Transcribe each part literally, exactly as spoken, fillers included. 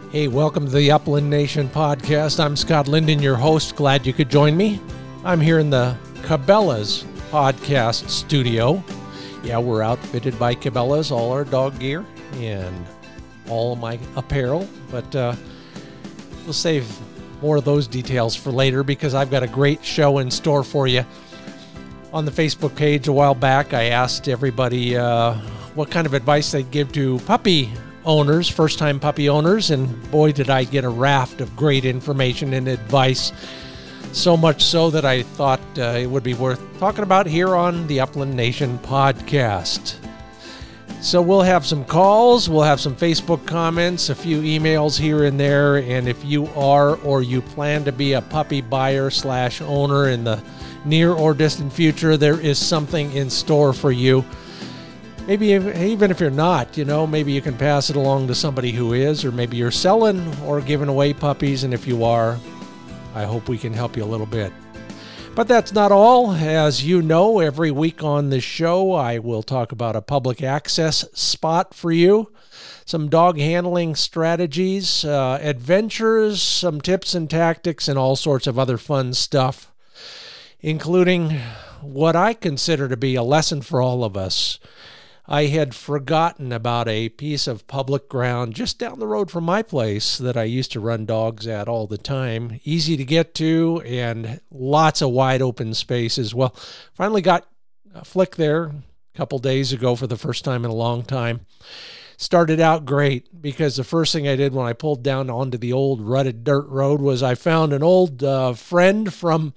Hey, welcome to the Upland Nation podcast. I'm Scott Linden, your host. Glad you could join me. I'm here in the Cabela's podcast studio. Yeah, we're outfitted by Cabela's, all our dog gear and all of my apparel. But uh, we'll save more of those details for later because I've got a great show in store for you. On the Facebook page a while back, I asked everybody uh, what kind of advice they'd give to puppy owners, first-time puppy owners, and boy, did I get a raft of great information and advice. So much so that I thought uh, it would be worth talking about here on the Upland Nation podcast. So we'll have some calls, we'll have some Facebook comments, a few emails here and there, and if you are or you plan to be a puppy buyer slash owner in the near or distant future, there is something in store for you. Maybe if, even if you're not, you know, maybe you can pass it along to somebody who is, or maybe you're selling or giving away puppies, and if you are, I hope we can help you a little bit. But that's not all. As you know, every week on this show, I will talk about a public access spot for you, some dog handling strategies, uh, adventures, some tips and tactics, and all sorts of other fun stuff, including what I consider to be a lesson for all of us. I had forgotten about a piece of public ground just down the road from my place that I used to run dogs at all the time. Easy to get to and lots of wide open spaces. Well, finally got a flick there a couple days ago for the first time in a long time. Started out great because the first thing I did when I pulled down onto the old rutted dirt road was I found an old uh, friend from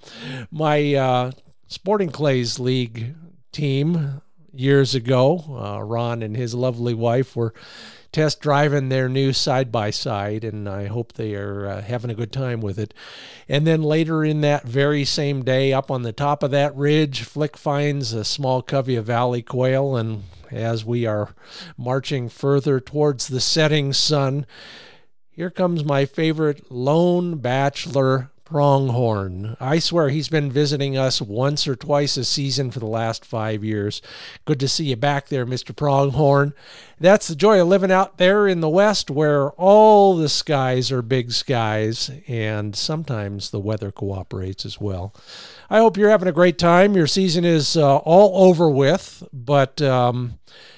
my uh, Sporting Clays League team years ago. uh, Ron and his lovely wife were test driving their new side-by-side, and I hope they are uh, having a good time with it. And then later in that very same day, up on the top of that ridge, Flick finds a small covey of valley quail, and as we are marching further towards the setting sun, here comes my favorite lone bachelor pronghorn. I swear he's been visiting us once or twice a season for the last five years. Good to see you back there, Mister Pronghorn. That's the joy of living out there in the West where all the skies are big skies and sometimes the weather cooperates as well. I hope you're having a great time. Your season is uh, all over with, but um,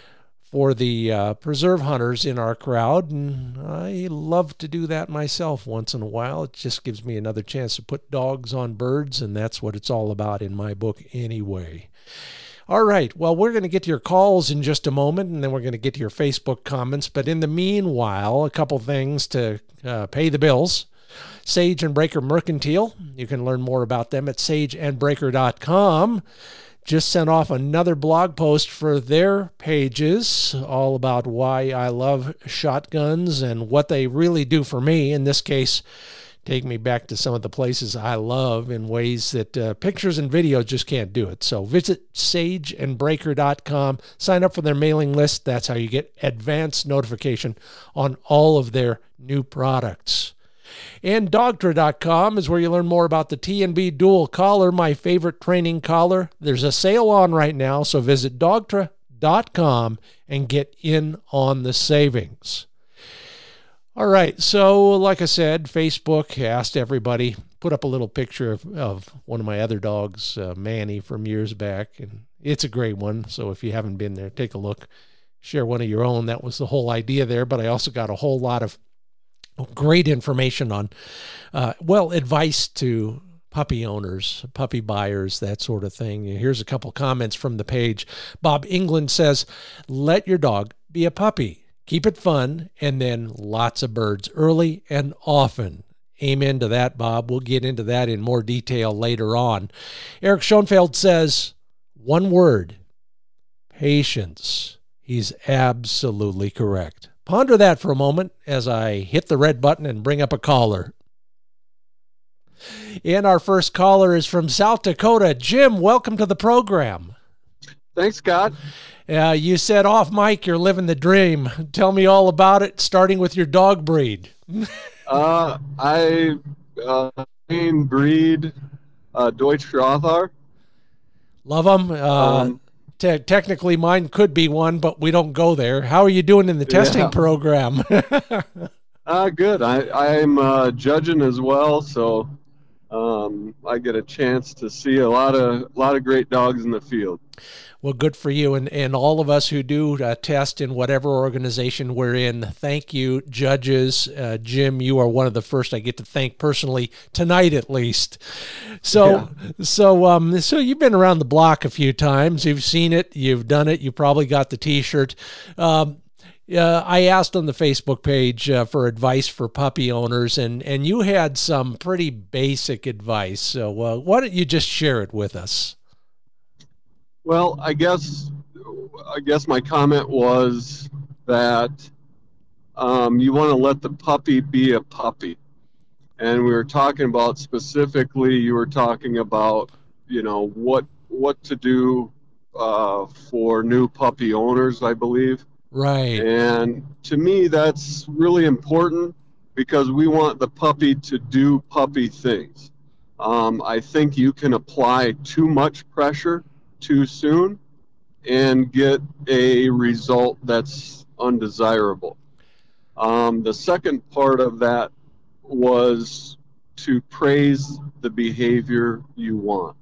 for the uh, preserve hunters in our crowd, and I love to do that myself once in a while. It just gives me another chance to put dogs on birds, and that's what it's all about in my book anyway. All right, well, we're going to get to your calls in just a moment, and then we're going to get to your Facebook comments. But in the meanwhile, a couple things to uh, pay the bills. Sage and Breaker Mercantile. You can learn more about them at sage and breaker dot com. Just sent off another blog post for their pages, all about why I love shotguns and what they really do for me. In this case, take me back to some of the places I love in ways that uh, pictures and videos just can't do it. So visit sage and breaker dot com, sign up for their mailing list. That's how you get advance notification on all of their new products. And dogtra dot com is where you learn more about the T and B Dual Collar, my favorite training collar. There's a sale on right now, so visit dogtra dot com and get in on the savings. All right, so like I said, Facebook asked everybody, put up a little picture of, of one of my other dogs, uh, Manny, from years back, and it's a great one, so if you haven't been there, take a look. Share one of your own. That was the whole idea there, but I also got a whole lot of great information on, uh, well, advice to puppy owners, puppy buyers, that sort of thing. Here's a couple comments from the page. Bob England says, let your dog be a puppy. Keep it fun, and then lots of birds early and often. Amen to that, Bob. We'll get into that in more detail later on. Eric Schoenfeld says, one word, patience. He's absolutely correct. Ponder that for a moment as I hit the red button and bring up a caller. And our first caller is from South Dakota. Jim, welcome to the program. Thanks, Scott. Uh, you said off mic you're living the dream. Tell me all about it, starting with your dog breed. uh, I uh, main breed uh, Deutsch Rothaar. Love them. Uh, um, te- technically, mine could be one, but we don't go there. How are you doing in the testing yeah. program? Uh, good. I, I'm uh, judging as well, so um, I get a chance to see a lot of a lot of great dogs in the field. Well, good for you. And, and all of us who do uh, test in whatever organization we're in, thank you, judges. Uh, Jim, you are one of the first I get to thank personally tonight, at least. So, Yeah. so, um, so you've been around the block a few times. You've seen it. You've done it. You probably got the T-shirt. Um, uh, I asked on the Facebook page uh, for advice for puppy owners, and, and you had some pretty basic advice. So uh, why don't you just share it with us? Well, I guess I guess my comment was that um, you want to let the puppy be a puppy, and we were talking about specifically. You were talking about you know what what to do uh, for new puppy owners, I believe. Right. And to me, that's really important because we want the puppy to do puppy things. Um, I think you can apply too much pressure too soon and get a result that's undesirable. Um, the second part of that was to praise the behavior you want.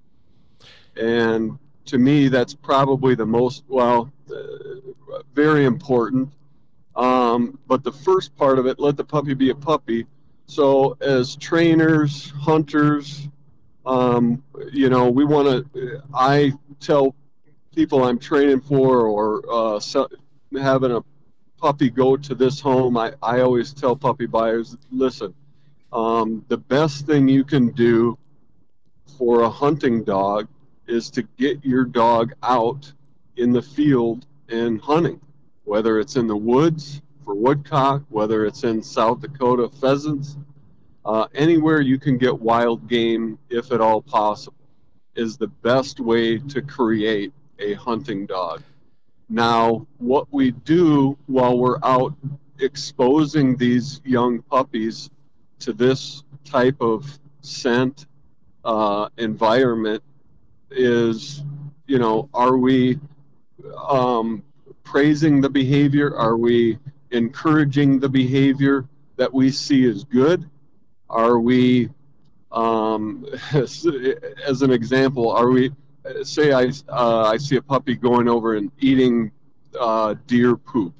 And to me, that's probably the most, well, uh, very important. Um, but the first part of it, let the puppy be a puppy. So as trainers, hunters, um, you know, we want to, I tell people I'm training for or uh, so, having a puppy go to this home, I, I always tell puppy buyers, listen, um, the best thing you can do for a hunting dog is to get your dog out in the field and hunting, whether it's in the woods for woodcock, whether it's in South Dakota pheasants, uh, anywhere you can get wild game, if at all possible, is the best way to create a hunting dog. Now, what we do while we're out exposing these young puppies to this type of scent uh, environment is, you know, are we um, praising the behavior? Are we encouraging the behavior that we see as good? Are we, um, as, as an example, are we, say I, uh, I see a puppy going over and eating uh, deer poop.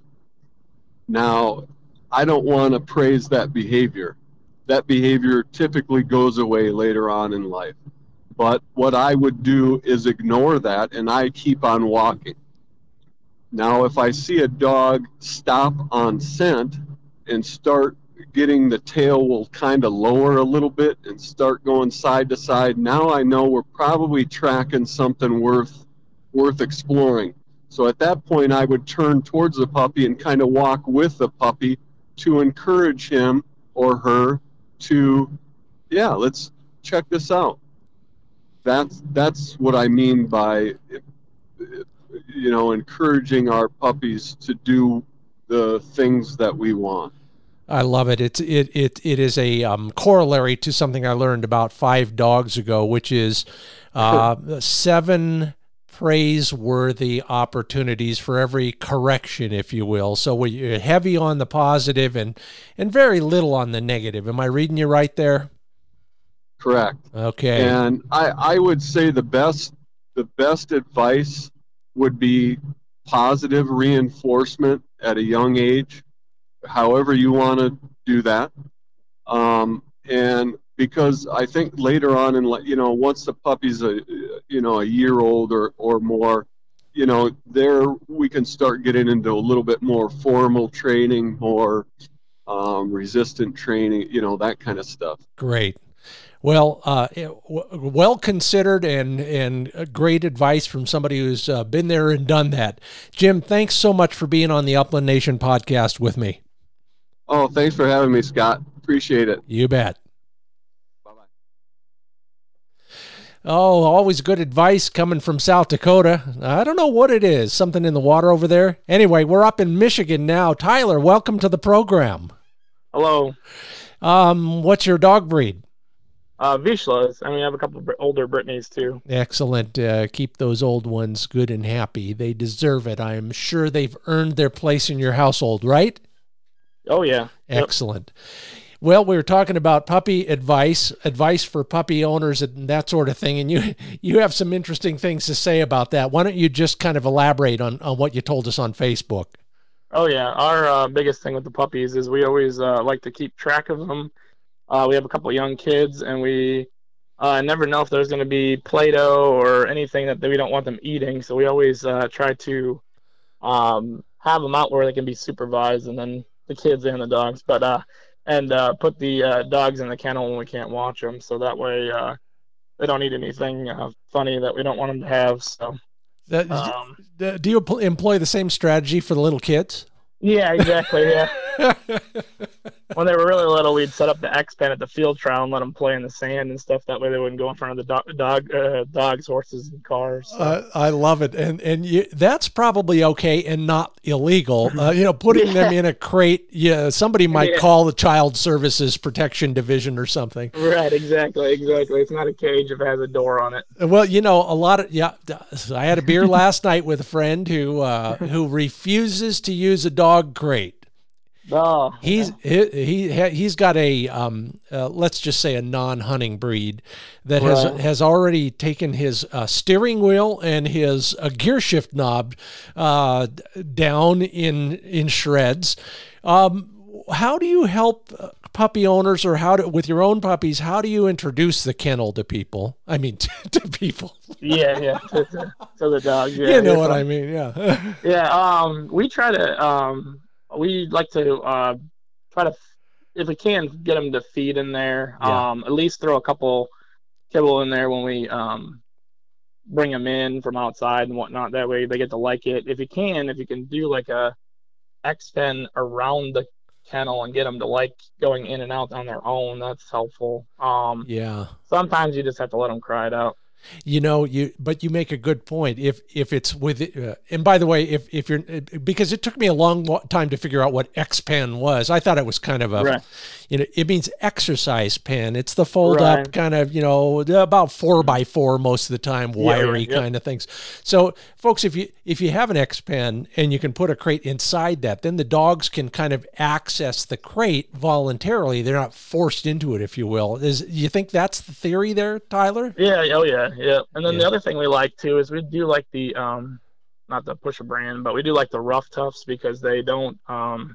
Now, I don't want to praise that behavior. That behavior typically goes away later on in life. But what I would do is ignore that and I keep on walking. Now, if I see a dog stop on scent and start getting the tail will kind of lower a little bit and start going side to side, now I know we're probably tracking something worth worth exploring. So at that point, I would turn towards the puppy and kind of walk with the puppy to encourage him or her to, yeah, let's check this out. That's that's what I mean by, you know, encouraging our puppies to do the things that we want. I love it. It's it it it is a um, corollary to something I learned about five dogs ago, which is uh, seven praiseworthy opportunities for every correction, if you will. So we're heavy on the positive and and very little on the negative. Am I reading you right there? Correct. Okay. And I I would say the best the best advice would be positive reinforcement at a young age, however you want to do that. Um, and because I think later on in, you know, once the puppy's a, you know, a year old or, or more, you know, there we can start getting into a little bit more formal training, more um, resistant training, you know, that kind of stuff. Great. Well, uh, well considered and and great advice from somebody who's uh, been there and done that. Jim, thanks so much for being on the Upland Nation podcast with me. Oh, thanks for having me, Scott. Appreciate it. You bet. Bye-bye. Oh, always good advice coming from South Dakota. I don't know what it is, something in the water over there. Anyway, we're up in Michigan now. Tyler, welcome to the program. Hello. Um, what's your dog breed? Uh, Vizslas. I mean, I have a couple of older Britneys too. Excellent. Uh, keep those old ones good and happy. They deserve it. I'm sure they've earned their place in your household, right? Oh yeah. Yep. Excellent. Well, we were talking about puppy advice, advice for puppy owners and that sort of thing. And you you have some interesting things to say about that. Why don't you just kind of elaborate on, on what you told us on Facebook? Oh yeah. Our uh, biggest thing with the puppies is we always uh, like to keep track of them. Uh, we have a couple of young kids, and we uh, never know if there's going to be Play-Doh or anything that we don't want them eating. So we always uh, try to um, have them out where they can be supervised, and then the kids and the dogs. But uh, and uh, put the uh, dogs in the kennel when we can't watch them, so that way uh, they don't eat anything uh, funny that we don't want them to have. So, That, um, do you employ the same strategy for the little kids? yeah, exactly. Yeah. When they were really little, we'd set up the X pen at the field trial and let them play in the sand and stuff. That way, they wouldn't go in front of the dog, dog uh, dogs, horses, and cars. So. Uh, I love it, and and you, that's probably okay and not illegal. Uh, you know, putting Yeah. them in a crate. Yeah, somebody might Yeah. call the Child Services Protection Division or something. Right, exactly, exactly. It's not a cage if it has a door on it. Well, you know, a lot of yeah. I had a beer last night with a friend who uh, who refuses to use a dog crate. Oh, He's he, he he's got a um uh, let's just say a non-hunting breed that has Right. has already taken his uh, steering wheel and his uh, gear shift knob uh, down in in shreds. Um, how do you help uh, puppy owners, or how do, with your own puppies? How do you introduce the kennel to people? I mean, to, to people. yeah, yeah. To, to, to the dogs. Yeah, You know you're what fine. I mean? Yeah. Yeah, um, we try to, um, we like to uh, try to, if we can, get them to feed in there. Yeah. Um, at least throw a couple kibble in there when we um, bring them in from outside and whatnot. That way they get to like it. If you can, if you can do like a X pen around the kennel and get them to like going in and out on their own, that's helpful. Um, Yeah. sometimes you just have to let them cry it out. You know, you but you make a good point. If if it's with, uh, and by the way, if if you're, because it took me a long wa- time to figure out what X pen was. I thought it was kind of a, Right. you know, it means exercise pen. It's the fold up Right. kind of, you know, about four by four most of the time, Yeah, wiry yeah, yep. kind of things. So, folks, if you if you have an X pen and you can put a crate inside that, then the dogs can kind of access the crate voluntarily. They're not forced into it, if you will. Is you think that's the theory there, Tyler? Yeah, oh yeah, yeah. And then Yeah. the other thing we like too is we do like the um not to push a brand, but we do like the rough toughs because they don't um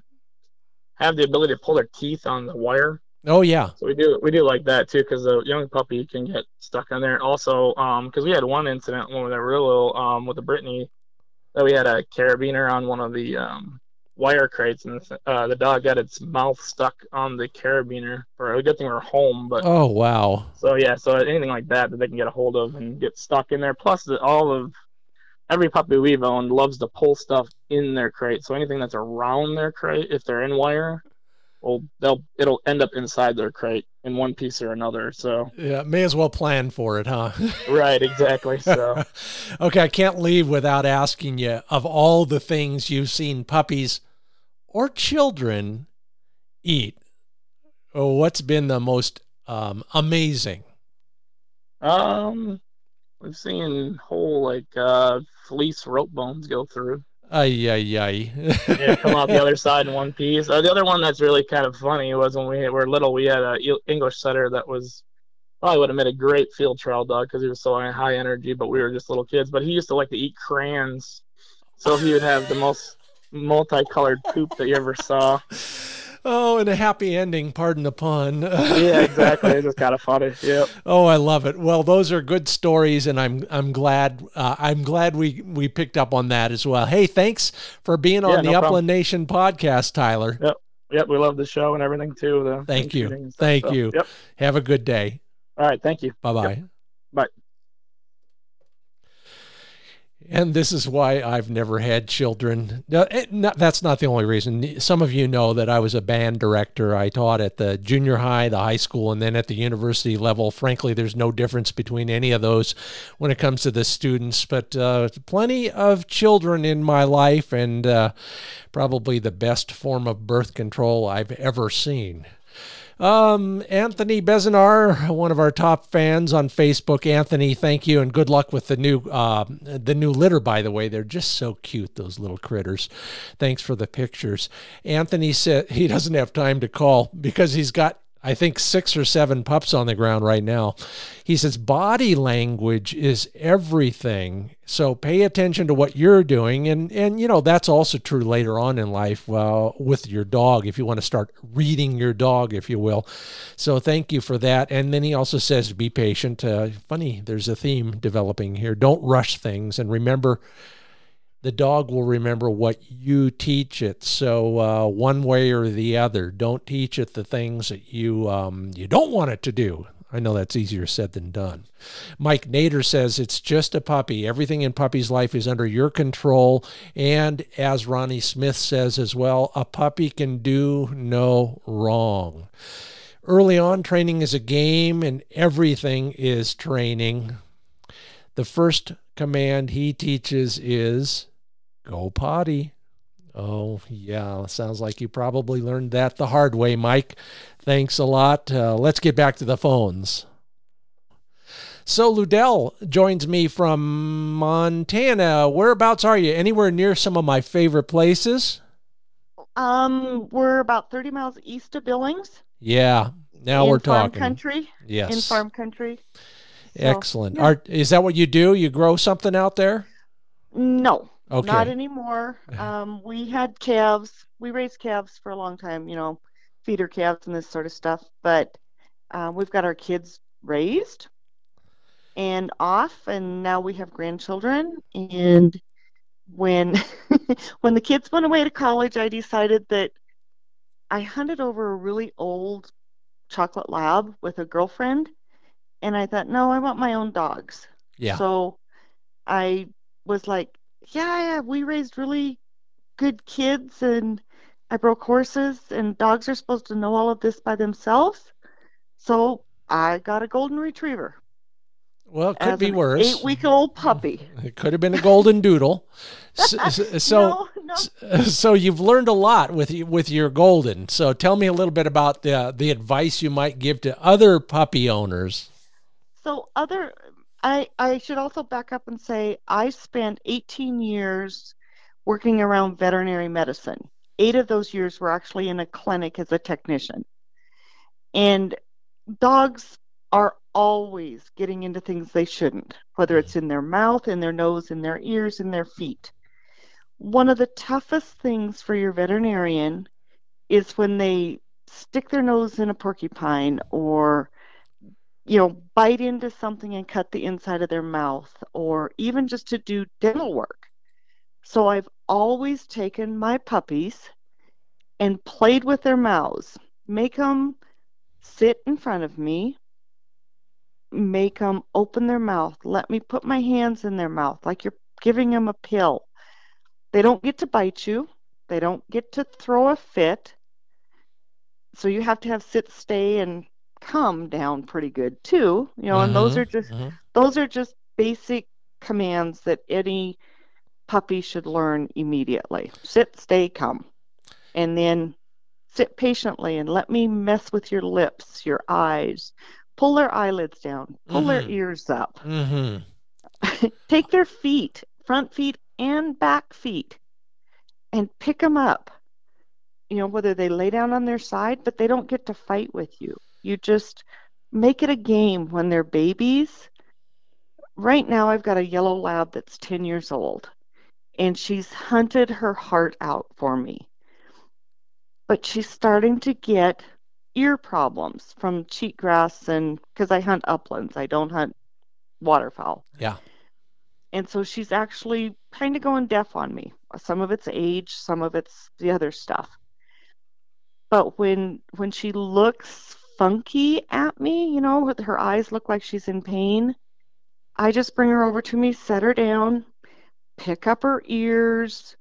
have the ability to pull their teeth on the wire. Oh yeah. So we do we do like that too because the young puppy can get stuck on there. Also, um, because we had one incident when they were real little, um, with the Brittany, that we had a carabiner on one of the um wire crates, and uh, the dog got its mouth stuck on the carabiner. For a good thing we we're home, but Oh wow. so yeah, so anything like that that they can get a hold of and get stuck in there. Plus, the, all of every puppy we've owned loves to pull stuff in their crate. So anything that's around their crate, if they're in wire, well, they'll it'll end up inside their crate in one piece or another. So Yeah, may as well plan for it, huh? right, exactly. So Okay, I can't leave without asking you, of all the things you've seen puppies or children eat, oh, what's been the most um, amazing? um, we've seen whole like uh fleece rope bones go through. Ay, ay, ay. Yeah, come out the other side in one piece. Uh, the other one that's really kind of funny was when we were little, we had a E- English setter that was probably would have made a great field trial dog because he was so high energy, but we were just little kids. But he used to like to eat crayons, so he would have the most multicolored poop that you ever saw. Oh, and a happy ending, pardon the pun. Yeah, exactly. It's just kind of funny. Yep. Oh, I love it. Well, those are good stories, and I'm I'm glad uh, I'm glad we we picked up on that as well. Hey, thanks for being on Yeah, the no Upland problem. Nation podcast, Tyler. Yep. Yep. We love the show and everything too. The Thank you. shooting and stuff, Thank so, you. Yep. Have a good day. All right. Thank you. Bye bye. Yep. Bye. And this is why I've never had children. Now, it, not, that's not the only reason. Some of you know that I was a band director. I taught at the junior high, the high school, and then at the university level. Frankly, there's no difference between any of those when it comes to the students, but uh, plenty of children in my life, and uh, probably the best form of birth control I've ever seen. Um, Anthony Bezinar, one of our top fans on Facebook. Anthony, thank you, and good luck with the new uh, the new litter. By the way, they're just so cute, those little critters. Thanks for the pictures. Anthony said he doesn't have time to call because he's got, I think, six or seven pups on the ground right now. He says body language is everything. So pay attention to what you're doing. And, and you know, that's also true later on in life uh, with your dog, if you want to start reading your dog, if you will. So thank you for that. And then he also says, be patient. Uh, funny, there's a theme developing here. Don't rush things. And remember, the dog will remember what you teach it. So uh, one way or the other, don't teach it the things that you um, you don't want it to do. I know that's easier said than done. Mike Nader says it's just a puppy. Everything in puppy's life is under your control. And as Ronnie Smith says as well, a puppy can do no wrong. Early on, training is a game and everything is training. The first command he teaches is go potty. Oh, yeah. Sounds like you probably learned that the hard way, Mike. Thanks a lot. Uh, let's get back to the phones. So Ludell joins me from Montana. Whereabouts are you? Anywhere near some of my favorite places? Um, we're about thirty miles east of Billings. Yeah. Now in we're farm talking. Country. Yes. In farm country. So, excellent. yeah. Are, is that what you do? You grow something out there? No. Okay. Not anymore. Um, we had calves. We raised calves for a long time, you know, feeder calves and this sort of stuff. But uh, we've got our kids raised and off, and now we have grandchildren. And when when the kids went away to college, I decided that I hunted over a really old chocolate lab with a girlfriend, and I thought, no, I want my own dogs. Yeah. So I was like, yeah, yeah, we raised really good kids, and I broke horses, and dogs are supposed to know all of this by themselves. So I got a golden retriever. Well, it could as be an worse. Eight-week-old puppy. It could have been a golden doodle. So, so, no, no. so you've learned a lot with with your golden. So tell me a little bit about the the advice you might give to other puppy owners. So other, I I should also back up and say I spent eighteen years working around veterinary medicine. Eight of those years were actually in a clinic as a technician. And dogs are always getting into things they shouldn't, whether it's in their mouth, in their nose, in their ears, in their feet. One of the toughest things for your veterinarian is when they stick their nose in a porcupine or, you know, bite into something and cut the inside of their mouth, or even just to do dental work. So I've always taken my puppies and played with their mouths, make them sit in front of me, make them open their mouth, let me put my hands in their mouth like you're giving them a pill. They don't get to bite you. They don't get to throw a fit. So you have to have sit, stay, and come down pretty good too. You know, Mm-hmm, and those are just mm-hmm. those are just basic commands that any puppy should learn immediately. Sit, stay, come. And then sit patiently and let me mess with your lips, your eyes. Pull their eyelids down. Pull Mm-hmm. their ears up. Mm-hmm. Take their feet, front feet and back feet, and pick them up. You know, whether they lay down on their side, but they don't get to fight with you. You just make it a game when they're babies. Right now, I've got a yellow lab that's ten years old, and she's hunted her heart out for me. But she's starting to get ear problems from cheatgrass, and because I hunt uplands, I don't hunt waterfowl. Yeah. And so she's actually kind of going deaf on me. Some of it's age, some of it's the other stuff. But when when she looks funky at me, you know, with her eyes look like she's in pain, I just bring her over to me, set her down, pick up her ears,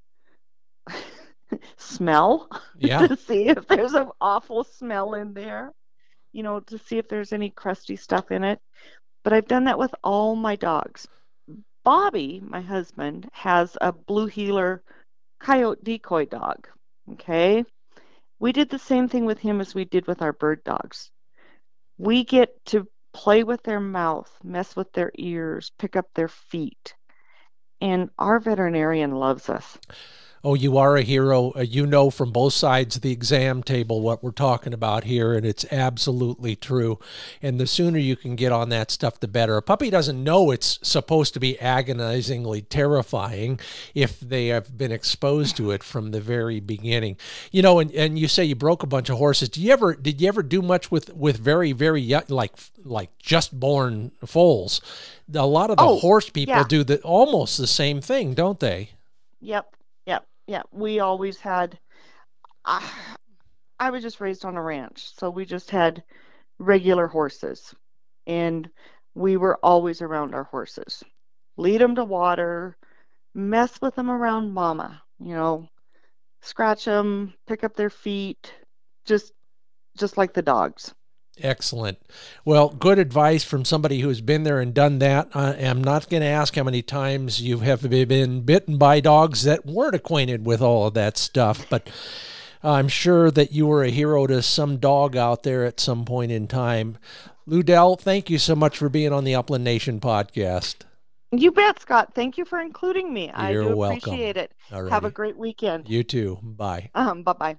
smell Yeah. to see if there's an awful smell in there, you know, to see if there's any crusty stuff in it. But I've done that with all my dogs. Bobby, my husband, has a blue heeler coyote decoy dog. Okay. We did the same thing with him as we did with our bird dogs. We get to play with their mouth, mess with their ears, pick up their feet. And our veterinarian loves us. Oh, you are a hero. Uh, you know from both sides of the exam table what we're talking about here, and it's absolutely true. And the sooner you can get on that stuff, the better. A puppy doesn't know it's supposed to be agonizingly terrifying if they have been exposed to it from the very beginning. You know, and, and you say you broke a bunch of horses. Do you ever did you ever do much with, with very, very young, like like just born foals? A lot of the Oh, horse people yeah. do the almost the same thing, don't they? Yep, yep, yep. We always had, I, I was just raised on a ranch, so we just had regular horses. And we were always around our horses. Lead them to water, mess with them around mama, you know, scratch them, pick up their feet, just just like the dogs. Excellent. Well, good advice from somebody who's been there and done that. I am not going to ask how many times you have been bitten by dogs that weren't acquainted with all of that stuff, but I'm sure that you were a hero to some dog out there at some point in time. Ludell, thank you so much for being on the Upland Nation podcast. You bet, Scott. Thank you for including me. I You're do welcome. appreciate it. Alrighty. Have a great weekend. You too. Bye. Um, bye-bye.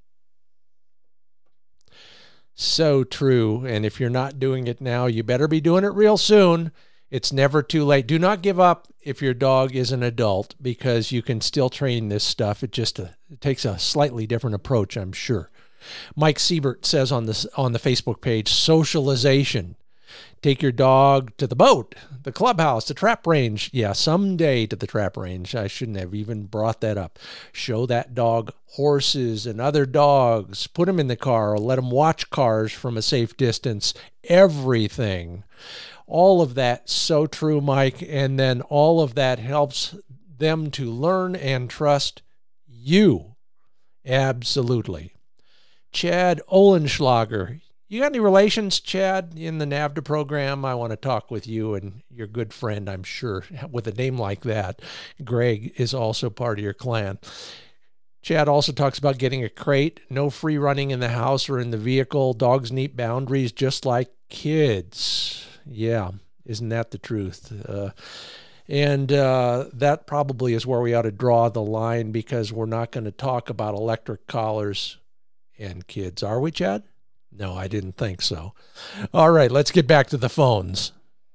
So true. And if you're not doing it now, you better be doing it real soon. It's never too late. Do not give up if your dog is an adult, because you can still train this stuff. It just uh, it takes a slightly different approach, I'm sure. Mike Siebert says on this on the Facebook page, socialization. Take your dog to the boat, the clubhouse, the trap range. Yeah, someday to the trap range. I shouldn't have even brought that up. Show that dog horses and other dogs. Put them in the car or let them watch cars from a safe distance. Everything. All of that, so true, Mike. And then all of that helps them to learn and trust you. Absolutely. Chad Olenschlager. You got any relations, Chad, in the NAVHDA program? I want to talk with you and your good friend, I'm sure, with a name like that. Greg is also part of your clan. Chad also talks about getting a crate, no free running in the house or in the vehicle. Dogs need boundaries just like kids. Yeah, isn't that the truth? Uh, and uh, that probably is where we ought to draw the line, because we're not going to talk about electric collars and kids, are we, Chad? No, I didn't think so. All right, let's get back to the phones.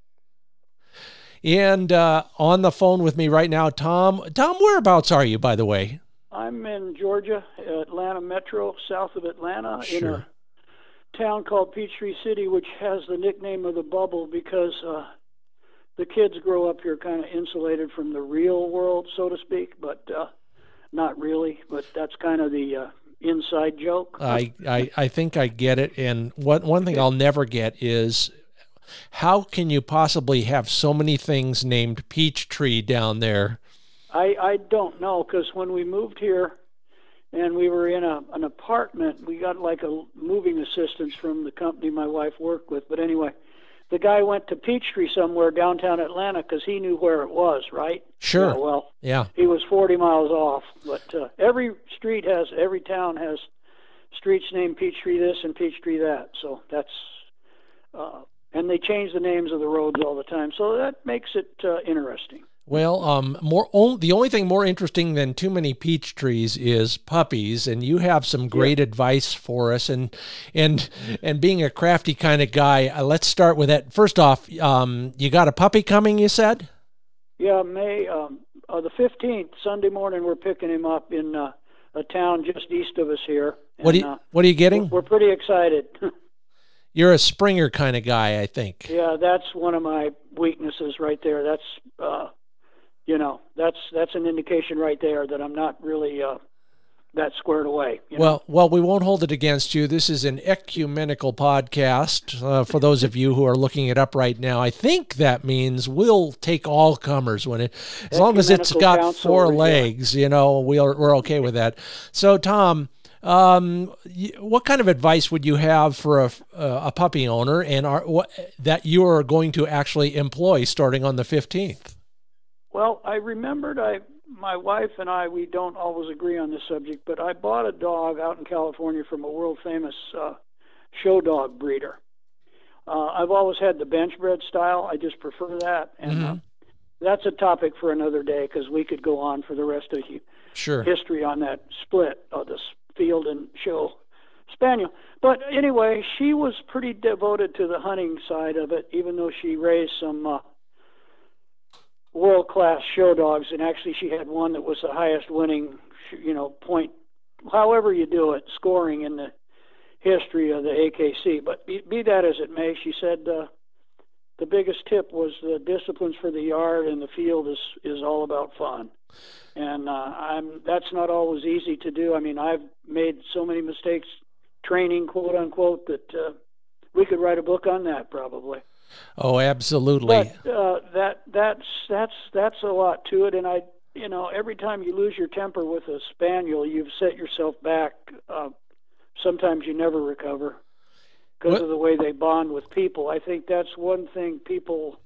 And uh, on the phone with me right now, Tom. Tom, whereabouts are you, by the way? I'm in Georgia, Atlanta Metro, south of Atlanta, Sure. in a town called Peachtree City, which has the nickname of the bubble because uh, the kids grow up here kind of insulated from the real world, so to speak, but uh, not really. But that's kind of the uh, inside joke. I, I, I think I get it. And what, one thing I'll never get is, how can you possibly have so many things named Peachtree down there? I, I don't know, because when we moved here and we were in a an apartment, we got like a moving assistance from the company my wife worked with. But anyway, the guy went to Peachtree somewhere downtown Atlanta because he knew where it was, right? Sure. Yeah, well, Yeah. he was forty miles off. But uh, every street has, every town has streets named Peachtree this and Peachtree that. So that's, uh, and they change the names of the roads all the time. So that makes it uh, interesting. Well, um, more on, the only thing more interesting than too many peach trees is puppies, and you have some great Yeah. advice for us. And and and being a crafty kind of guy, uh, let's start with that. First off, um, you got a puppy coming, you said? Yeah, May um, uh, the fifteenth, Sunday morning, we're picking him up in uh, a town just east of us here. What do And, you, uh, what are you getting? We're pretty excited. You're a Springer kind of guy, I think. Yeah, that's one of my weaknesses right there. That's, uh, you know, that's that's an indication right there that I'm not really uh, that squared away. You know? Well, well, we won't hold it against you. This is an ecumenical podcast. Uh, for those of you who are looking it up right now, I think that means we'll take all comers when it, as long as it's Ecumenical got council, four yeah. legs. You know, we're we're okay with that. So, Tom, um, y- what kind of advice would you have for a a puppy owner, and are what that you are going to actually employ starting on the fifteenth? Well, I remembered I my wife and I, we don't always agree on this subject, but I bought a dog out in California from a world-famous uh, show dog breeder. Uh, I've always had the bench bred style. I just prefer that. And mm-hmm. uh, that's a topic for another day, because we could go on for the rest of the sure. history on that split of the field and show spaniel. But anyway, she was pretty devoted to the hunting side of it, even though she raised some uh, world-class show dogs. And actually she had one that was the highest winning, you know, point, however you do it, scoring in the history of the A K C. But be, be that as it may, she said uh, the biggest tip was the disciplines for the yard and the field is, is all about fun. And uh, I'm that's not always easy to do. I mean, I've made so many mistakes training, quote unquote, that uh, we could write a book on that probably. Oh, absolutely. But uh, that that's that's that's a lot to it. And I, you know, every time you lose your temper with a spaniel, you've set yourself back. Uh, sometimes you never recover because what? of the way they bond with people. I think that's one thing people.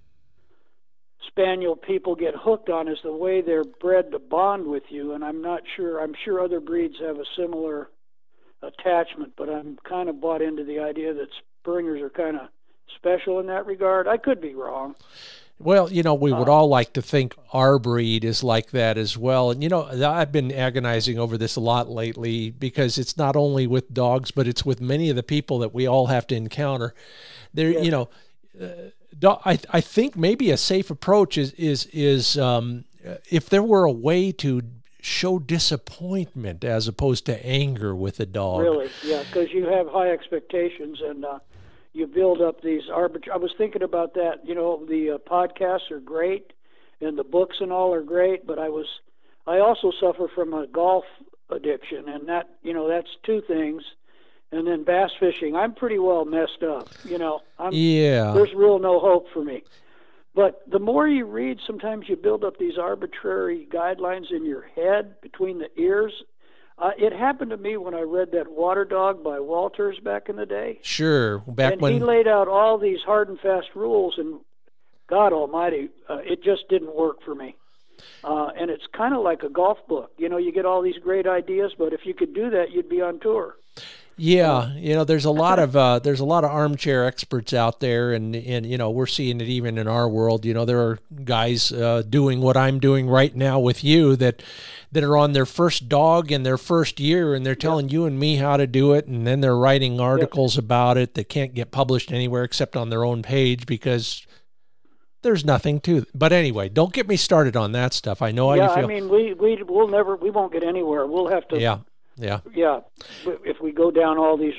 Spaniel people get hooked on is the way they're bred to bond with you, and I'm not sure. I'm sure other breeds have a similar attachment, but I'm kind of bought into the idea that Springers are kind of special in that regard. I could be wrong. Well, you know, we would uh, all like to think our breed is like that as well. And, you know, I've been agonizing over this a lot lately because it's not only with dogs, but it's with many of the people that we all have to encounter. There, yes. you know, uh, I, I think maybe a safe approach is is is um, if there were a way to show disappointment as opposed to anger with a dog. Really, yeah, because you have high expectations and uh, you build up these arbitrary. I was thinking about that. You know, the uh, podcasts are great and the books and all are great, but I was I also suffer from a golf addiction, and that you know that's two things. And then bass fishing, I'm pretty well messed up, you know. I'm, yeah. There's real no hope for me. But the more you read, sometimes you build up these arbitrary guidelines in your head between the ears. Uh, it happened to me when I read that Water Dog by Walters back in the day. Sure, back and when... And he laid out all these hard and fast rules, and God almighty, uh, it just didn't work for me. Uh, and it's kind of like a golf book. You know, you get all these great ideas, but if you could do that, you'd be on tour. Yeah, you know, there's a lot of uh, there's a lot of armchair experts out there, and and you know we're seeing it even in our world. You know, there are guys uh, doing what I'm doing right now with you that that are on their first dog in their first year, and they're telling yep. you and me how to do it, and then they're writing articles yep. about it that can't get published anywhere except on their own page because there's nothing to it. But anyway, don't get me started on that stuff. I know yeah, how you feel. I mean, we we we'll never we won't get anywhere. We'll have to. Yeah. Yeah. Yeah. If we go down all these,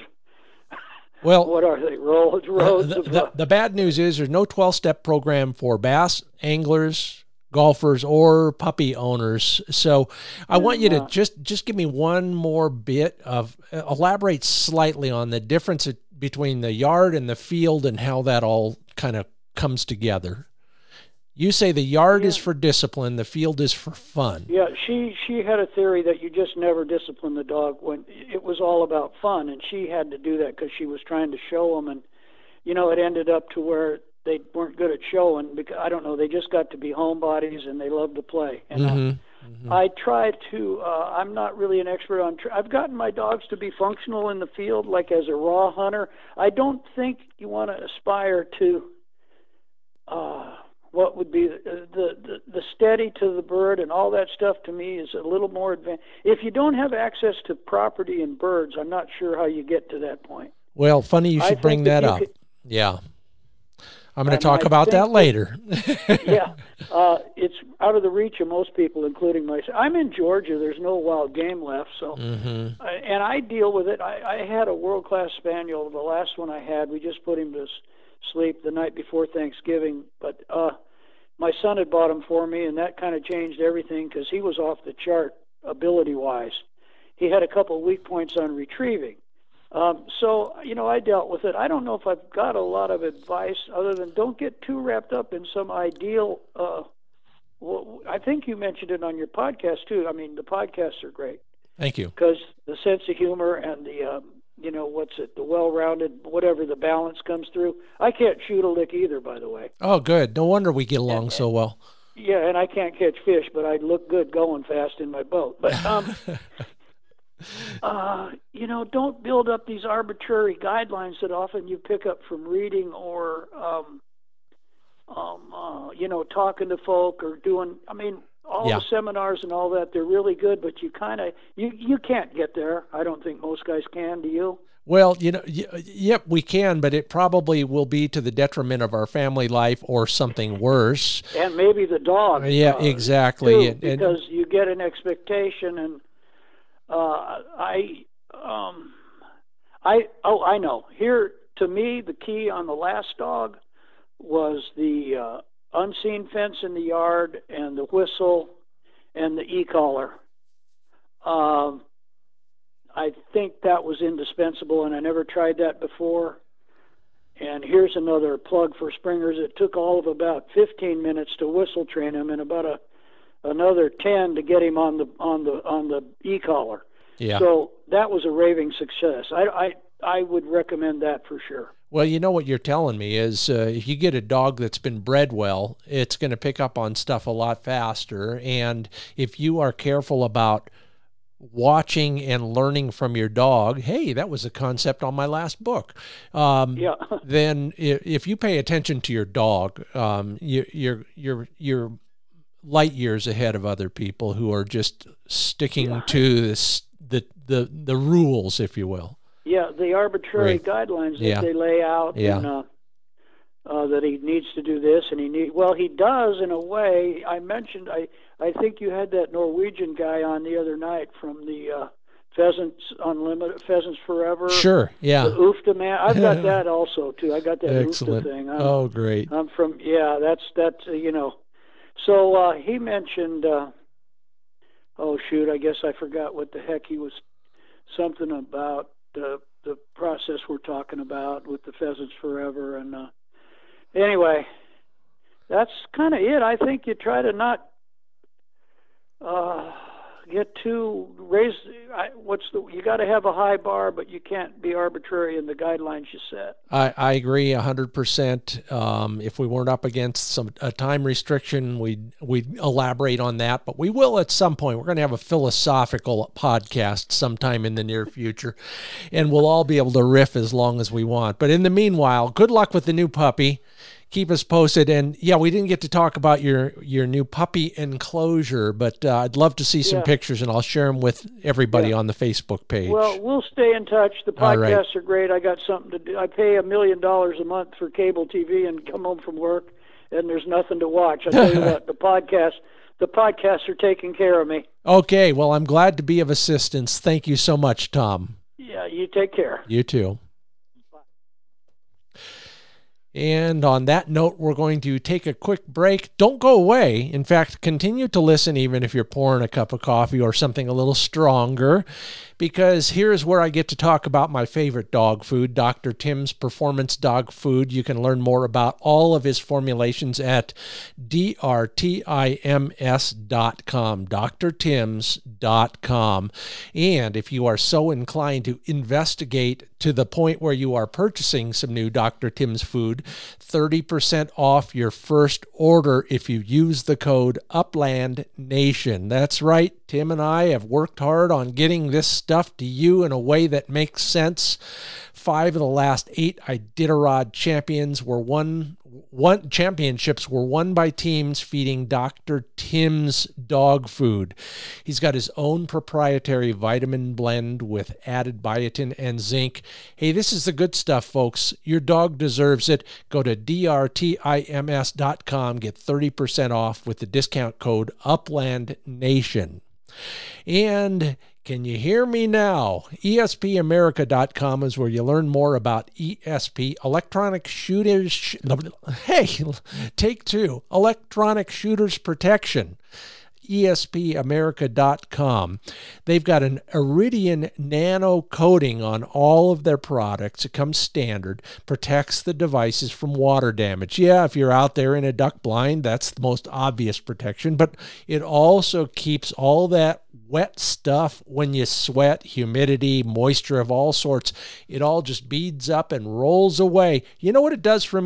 well, what are they? Roads, roads. The, of, the, uh, the bad news is there's no twelve-step program for bass anglers, golfers, or puppy owners. So I want you to just just give me one more bit of uh, elaborate slightly on the difference between the yard and the field and how that all kind of comes together. You say the yard yeah. is for discipline, the field is for fun. Yeah, she she had a theory that you just never discipline the dog when it was all about fun, and she had to do that because she was trying to show them, and you know it ended up to where they weren't good at showing because I don't know they just got to be homebodies and they loved to play. And mm-hmm. I, mm-hmm. I try to. Uh, I'm not really an expert on. Tra- I've gotten my dogs to be functional in the field, like as a raw hunter. I don't think you want to aspire to. Uh, What would be the, the the steady to the bird and all that stuff to me is a little more advanced. If you don't have access to property and birds, I'm not sure how you get to that point. Well, funny you should bring that up. Could, yeah. I'm going to talk about that later. yeah. Uh, it's out of the reach of most people, including myself. I'm in Georgia. There's no wild game left. so mm-hmm. I, And I deal with it. I, I had a world-class spaniel. The last one I had, we just put him to sleep the night before Thanksgiving, but uh, my son had bought him for me, and that kind of changed everything because he was off the chart ability-wise. He had a couple of weak points on retrieving. Um, so, you know, I dealt with it. I don't know if I've got a lot of advice other than don't get too wrapped up in some ideal. Uh, well, I think you mentioned it on your podcast, too. I mean, the podcasts are great. Thank you. Because the sense of humor and the um, you know, what's it, the well-rounded, whatever the balance comes through. I can't shoot a lick either, by the way. Oh, good. No wonder we get along and, so well. Yeah, and I can't catch fish, but I look good going fast in my boat. But um, uh, you know, don't build up these arbitrary guidelines that often you pick up from reading or um, um, uh, you know, talking to folk or doing. I mean, all Yeah. the seminars and all that, they're really good, but you kind of you you can't get there. I don't think most guys can. Do you? Well, you know, y- yep, we can, but it probably will be to the detriment of our family life or something worse. And maybe the dog. Yeah, uh, exactly. Too, And- and- because you get an expectation, and uh, I, um, I, oh, I know. Here, to me, the key on the last dog was the uh, unseen fence in the yard and the whistle and the e-collar. Um, I think that was indispensable, and I never tried that before. And here's another plug for springers. It took all of about fifteen minutes to whistle train him, and about a another ten to get him on the on the on the e-collar. Yeah. So that was a raving success. I I I would recommend that for sure. Well, you know what you're telling me is uh, if you get a dog that's been bred well, it's going to pick up on stuff a lot faster. And if you are careful about watching and learning from your dog, hey, that was a concept on my last book. Um, Yeah. then if, if you pay attention to your dog, um, you, you're you're you're light years ahead of other people who are just sticking Yeah. to this, the the the rules, if you will. Yeah, the arbitrary Right. guidelines that Yeah. they lay out, Yeah. and uh, uh, that he needs to do this, and he need. Well, he does in a way. I mentioned. I I think you had that Norwegian guy on the other night from the uh, Pheasants Unlimited, Pheasants Forever. Sure. Yeah. The UFTA man. I've got that also too. I got that Excellent. UFTA thing. I'm, Oh, great. I'm from. Yeah, that's that's uh, you know. So uh, he mentioned. Uh, oh shoot! I guess I forgot what the heck he was. Something about the the process we're talking about with the Pheasants Forever, and uh, anyway, that's kind of it. I think you try to not uh, get too raised. I, what's the? You got to have a high bar, but you can't be arbitrary in the guidelines you set. I, I agree a hundred percent. Um, if we weren't up against some a time restriction, we'd we'd elaborate on that. But we will at some point. We're going to have a philosophical podcast sometime in the near future, and we'll all be able to riff as long as we want. But in the meanwhile, good luck with the new puppy. Keep us posted. And yeah, we didn't get to talk about your your new puppy enclosure, but uh, I'd love to see some Yeah. pictures, and I'll share them with everybody Yeah. on the Facebook page. Well, we'll stay in touch. The All right. podcasts are great. I got something to do. I pay a million dollars a month for cable T V and come home from work, and there's nothing to watch. I tell you what, the podcast, the podcasts are taking care of me. Okay, well, I'm glad to be of assistance. Thank you so much, Tom. Yeah, you take care. You too. And on that note, we're going to take a quick break. Don't go away. In fact, continue to listen even if you're pouring a cup of coffee or something a little stronger, because here's where I get to talk about my favorite dog food, Doctor Tim's Performance Dog Food. You can learn more about all of his formulations at D R T I M S dot com, D R tims dot com. And if you are so inclined to investigate to the point where you are purchasing some new Doctor Tim's food, thirty percent off your first order if you use the code Upland Nation. That's right. Tim and I have worked hard on getting this stuff to you in a way that makes sense. Five of the last eight Iditarod champions were won. One championships were won by teams feeding Doctor Tim's dog food. He's got his own proprietary vitamin blend with added biotin and zinc. Hey, this is the good stuff, folks. Your dog deserves it. Go to D R T I M S dot com. Get thirty percent off with the discount code Upland Nation. And can you hear me now? E S P America dot com is where you learn more about E S P, electronic shooters. Hey, take two, electronic shooters protection. E S P America dot com. They've got an Iridium nano coating on all of their products. It comes standard, protects the devices from water damage. Yeah, if you're out there in a duck blind, that's the most obvious protection, but it also keeps all that wet stuff when you sweat, humidity, moisture of all sorts. It all just beads up and rolls away. You know what it does for me?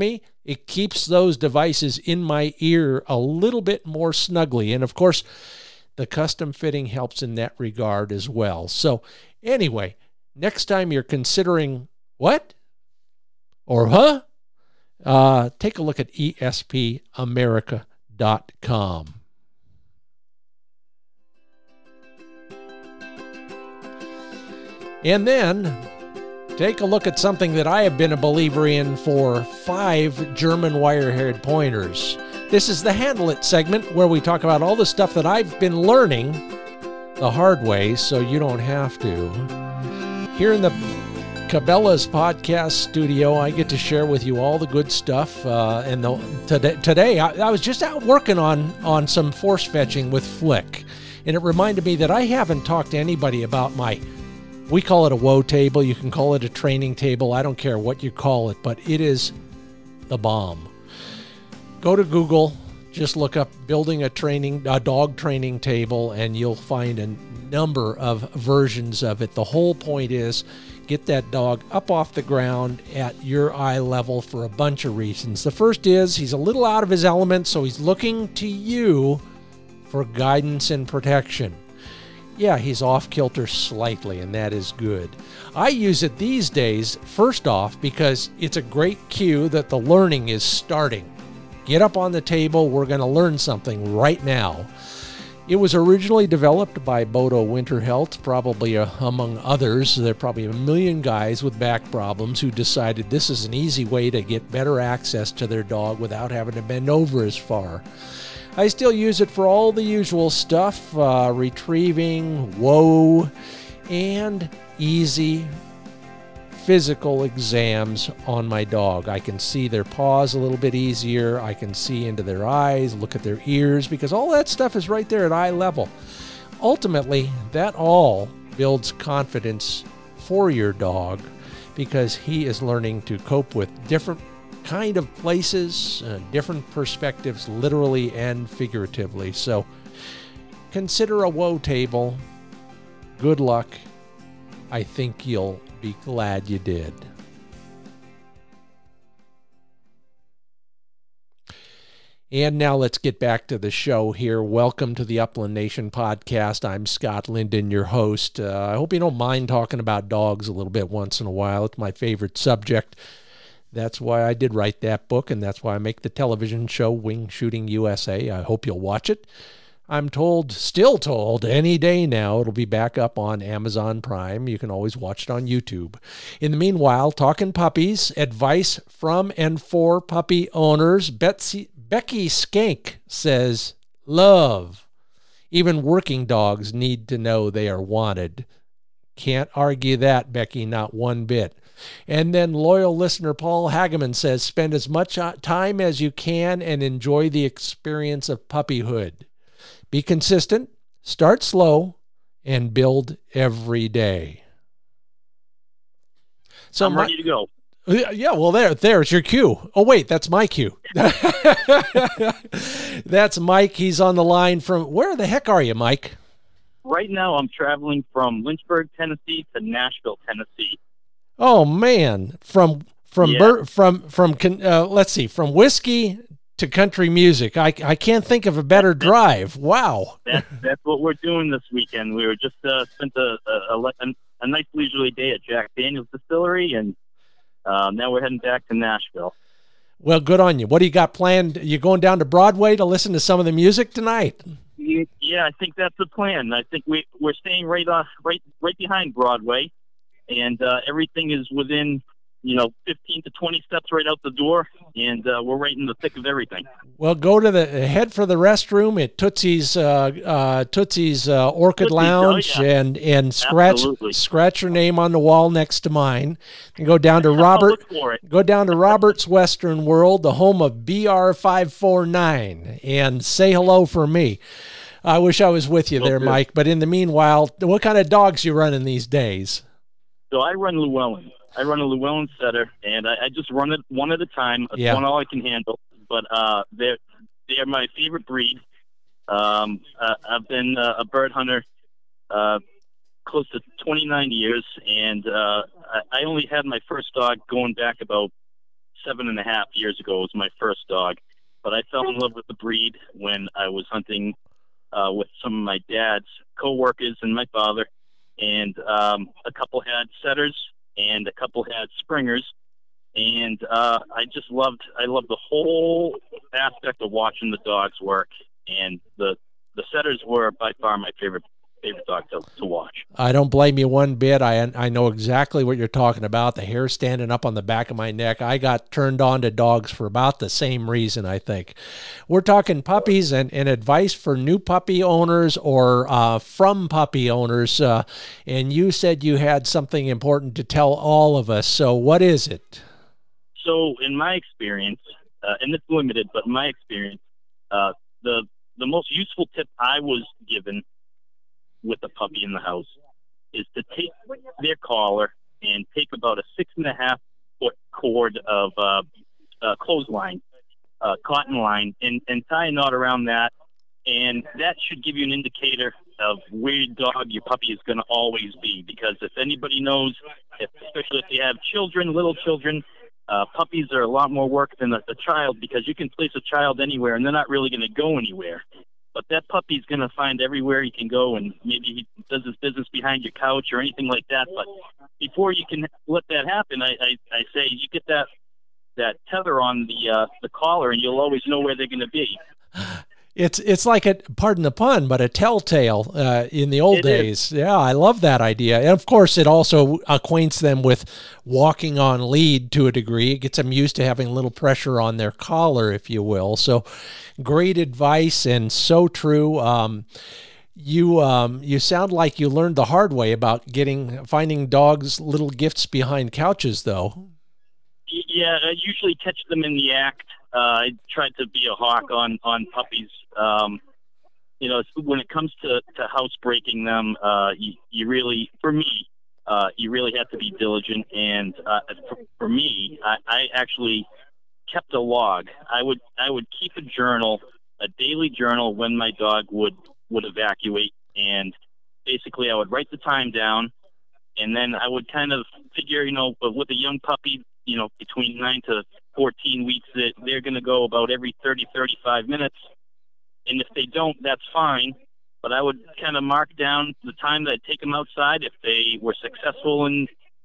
It keeps those devices in my ear a little bit more snugly. And of course, the custom fitting helps in that regard as well. So anyway, next time you're considering what or huh, uh, take a look at E S P America dot com. And then take a look at something that I have been a believer in for five German wire-haired pointers. This is the Handle It segment where we talk about all the stuff that I've been learning the hard way so you don't have to. Here in the Cabela's podcast studio, I get to share with you all the good stuff. Uh, and the, today, today I, I was just out working on, on some force fetching with Flick. And it reminded me that I haven't talked to anybody about my, we call it a woe table. You can call it a training table. I don't care what you call it, but it is the bomb. Go to Google, just look up building a training, a dog training table, and you'll find a number of versions of it. The whole point is get that dog up off the ground at your eye level for a bunch of reasons. The first is he's a little out of his element, so he's looking to you for guidance and protection. Yeah, he's off kilter slightly, and that is good. I use it these days, first off, because it's a great cue that the learning is starting. Get up on the table, we're going to learn something right now. It was originally developed by Bodo Winterhelt, probably uh, among others. There are probably a million guys with back problems who decided this is an easy way to get better access to their dog without having to bend over as far. I still use it for all the usual stuff, uh, retrieving, whoa, and easy physical exams on my dog. I can see their paws a little bit easier. I can see into their eyes, look at their ears, because all that stuff is right there at eye level. Ultimately, that all builds confidence for your dog because he is learning to cope with different kind of places, uh, different perspectives, literally and figuratively. So consider a woe table. Good luck. I think you'll be glad you did. And now let's get back to the show here. Welcome to the Upland Nation podcast. I'm Scott Linden, your host. Uh, I hope you don't mind talking about dogs a little bit once in a while. It's my favorite subject. That's why I did write that book, and that's why I make the television show Wing Shooting U S A. I hope you'll watch it. I'm told, still told, any day now, it'll be back up on Amazon Prime. You can always watch it on YouTube. In the meanwhile, talking puppies, advice from and for puppy owners. Betsy, Becky Skank says, love. Even working dogs need to know they are wanted. Can't argue that, Becky, not one bit. And then loyal listener Paul Hageman says, spend as much time as you can and enjoy the experience of puppyhood. Be consistent, start slow, and build every day. So I'm my, ready to go. Yeah, well, there, there's your cue. Oh, wait, that's my cue. That's Mike. He's on the line from, where the heck are you, Mike? Right now, I'm traveling from Lynchburg, Tennessee to Nashville, Tennessee. Oh, man. From, from, Yeah. Bur- from, from, uh, let's see, from whiskey to country music. I, I can't think of a better drive. Wow. That's that's what we're doing this weekend. We were just uh, spent a a, a a nice leisurely day at Jack Daniel's Distillery, and uh, now we're heading back to Nashville. Well, good on you. What do you got planned? You going down to Broadway to listen to some of the music tonight? Yeah, I think that's the plan. I think we we're staying right off, right right behind Broadway, and uh, everything is within, you know, fifteen to twenty steps right out the door, and uh, we're right in the thick of everything. Well, go to the head for the restroom at Tootsie's uh, uh, Tootsie's uh, Orchid Tootsie's, Lounge, oh, yeah. and and scratch Absolutely. scratch your name on the wall next to mine, and go down to Robert. Look for it. Go down to Robert's Western World, the home of B R five forty-nine, and say hello for me. I wish I was with you there, Okay. Mike. But in the meanwhile, what kind of dogs you running these days? So I run Llewellyn. I run a Llewellyn setter, and I, I just run it one at a time. It's Yeah. one all I can handle. But uh, they're they're my favorite breed. Um, uh, I've been uh, a bird hunter uh, close to twenty-nine years, and uh, I, I only had my first dog going back about seven and a half years ago. It was my first dog. But I fell in love with the breed when I was hunting uh, with some of my dad's coworkers and my father. And um, a couple had setters and a couple had springers. And uh, I just loved, I loved the whole aspect of watching the dogs work. And the the setters were by far my favorite favorite dog to, to watch. I don't blame you one bit. I I know exactly what you're talking about. The hair standing up on the back of my neck. I got turned on to dogs for about the same reason, I think. We're talking puppies and, and advice for new puppy owners or uh, from puppy owners. Uh, and you said you had something important to tell all of us. So what is it? So in my experience, uh, and it's limited, but in my experience, uh, the the most useful tip I was given with the puppy in the house is to take their collar and take about a six and a half foot cord of uh, uh, clothesline, uh, cotton line, and, and tie a knot around that. And that should give you an indicator of where your dog, your puppy is going to always be. Because if anybody knows, if, especially if they have children, little children, uh, puppies are a lot more work than a, a child, because you can place a child anywhere and they're not really going to go anywhere. But that puppy's going to find everywhere he can go, and maybe he does his business behind your couch or anything like that. But before you can let that happen, I, I, I say you get that that tether on the uh, the collar, and you'll always know where they're going to be. It's it's like a, pardon the pun, but a telltale uh, in the old It days. Is. Yeah, I love that idea. And of course, it also acquaints them with walking on lead to a degree. It gets them used to having a little pressure on their collar, if you will. So great advice and so true. Um, you um, you sound like you learned the hard way about getting finding dogs little gifts behind couches, though. Yeah, I usually catch them in the act. Uh, I tried to be a hawk on, on puppies. Um, you know, when it comes to, to housebreaking them, uh, you, you really, for me, uh, you really have to be diligent. And uh, for, for me, I, I actually kept a log. I would I would keep a journal, a daily journal, when my dog would, would evacuate. And basically, I would write the time down, and then I would kind of figure, you know, with a young puppy, you know, between nine to fourteen weeks, that they're going to go about every thirty, thirty-five minutes. And if they don't, that's fine. But I would kind of mark down the time that I'd take them outside. If they were successful in,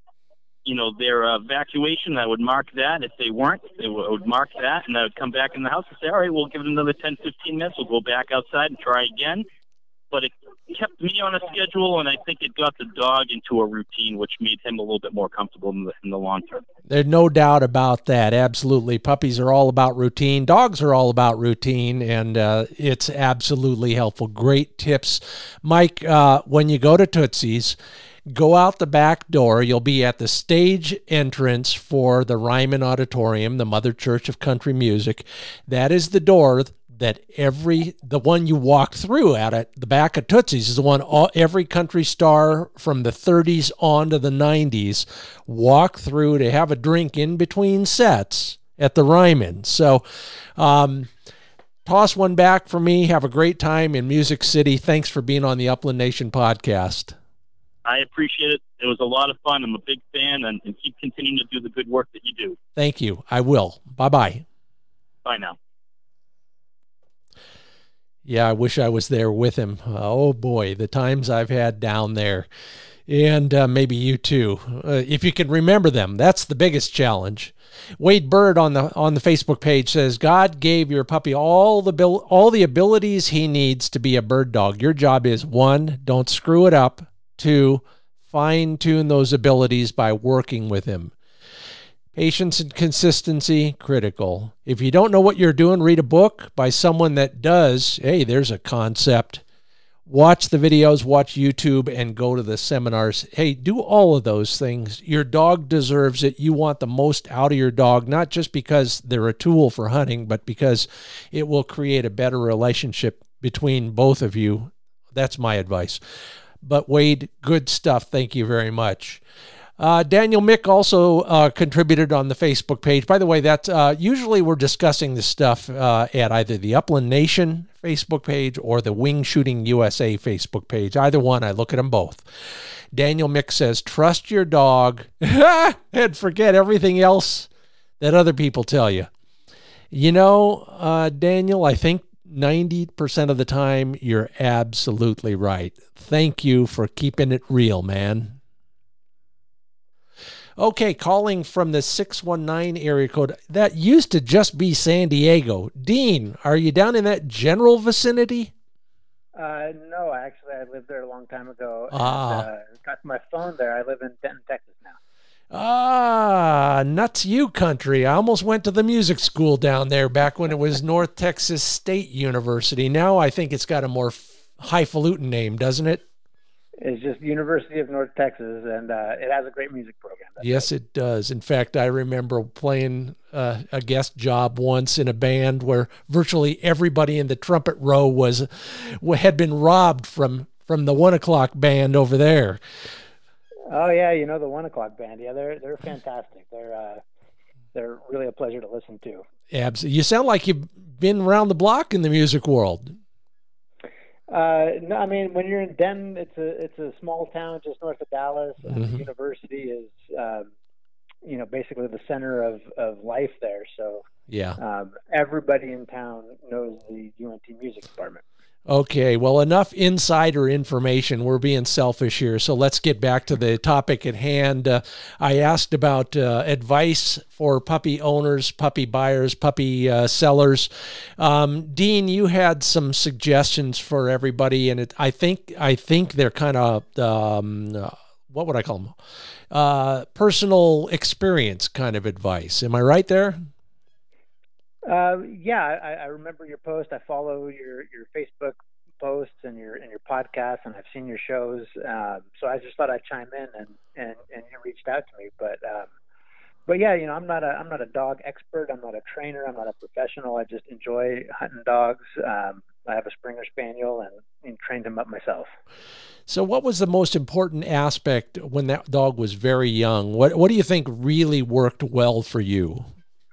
you know, their uh, evacuation, I would mark that. If they weren't, they would, I would mark that. And I would come back in the house and say, all right, we'll give it another ten, fifteen minutes. We'll go back outside and try again. But it kept me on a schedule, and I think it got the dog into a routine, which made him a little bit more comfortable in the, in the long term. There's no doubt about that. Absolutely. Puppies are all about routine. Dogs are all about routine, and uh, it's absolutely helpful. Great tips. Mike, uh, when you go to Tootsie's, go out the back door. You'll be at the stage entrance for the Ryman Auditorium, the Mother Church of Country Music. That is the door that every, the one you walk through at it, the back of Tootsie's is the one all, every country star from the thirties on to the nineties walk through to have a drink in between sets at the Ryman. So um, toss one back for me. Have a great time in Music City. Thanks for being on the Upland Nation podcast. I appreciate it. It was a lot of fun. I'm a big fan, and, and keep continuing to do the good work that you do. Thank you. I will. Bye-bye. Bye now. Yeah, I wish I was there with him. Oh, boy, the times I've had down there. And uh, maybe you too, uh, if you can remember them. That's the biggest challenge. Wade Bird on the on the Facebook page says, God gave your puppy all the bil- all the abilities he needs to be a bird dog. Your job is, one, don't screw it up. Two, fine-tune those abilities by working with him. Patience and consistency, critical. If you don't know what you're doing, read a book by someone that does. Hey, there's a concept. Watch the videos, watch YouTube, and go to the seminars. Hey, do all of those things. Your dog deserves it. You want the most out of your dog, not just because they're a tool for hunting, but because it will create a better relationship between both of you. That's my advice. But Wade, good stuff. Thank you very much. Uh, Daniel Mick also uh, contributed on the Facebook page. By the way, that uh, usually we're discussing this stuff uh, at either the Upland Nation Facebook page or the Wing Shooting U S A Facebook page. Either one, I look at them both. Daniel Mick says, trust your dog and forget everything else that other people tell you. You know, uh, Daniel, I think ninety percent of the time you're absolutely right. Thank you for keeping it real, man. Okay, calling from the six one nine area code. That used to just be San Diego. Dean, are you down in that general vicinity? Uh, no, actually, I lived there a long time ago. Ah. And, uh, got my phone there. I live in Denton, Texas now. Ah, nuts you country. I almost went to the music school down there back when it was North Texas State University. Now I think it's got a more highfalutin name, doesn't it? It's just University of North Texas, and uh, it has a great music program. That's yes, right. It does. In fact, I remember playing uh, a guest job once in a band where virtually everybody in the trumpet row was had been robbed from, from the one o'clock band over there. Oh yeah, you know the One O'Clock Band. Yeah, they're they're fantastic. They're uh, they're really a pleasure to listen to. Absolutely. You sound like you've been around the block in the music world. Uh, no, I mean when you're in Denton, it's a it's a small town just north of Dallas, and Mm-hmm. the university is um, you know basically the center of, of life there. So Yeah. um, everybody in town knows the U N T music department. Okay, well, enough insider information. We're being selfish here, so let's get back to the topic at hand. Uh, I asked about uh, advice for puppy owners, puppy buyers, puppy uh, sellers. Um, Dean, you had some suggestions for everybody, and it, I think I think they're kind of um, uh, what would I call them? Uh, personal experience kind of advice. Am I right there? Uh, yeah, I, I remember your post. I follow your, your Facebook posts and your and your podcast, and I've seen your shows. Um, so I just thought I'd chime in, and, and, and you reached out to me. But um, but yeah, you know, I'm not a I'm not a dog expert. I'm not a trainer. I'm not a professional. I just enjoy hunting dogs. Um, I have a Springer Spaniel, and, and trained him up myself. So what was the most important aspect when that dog was very young? What what do you think really worked well for you?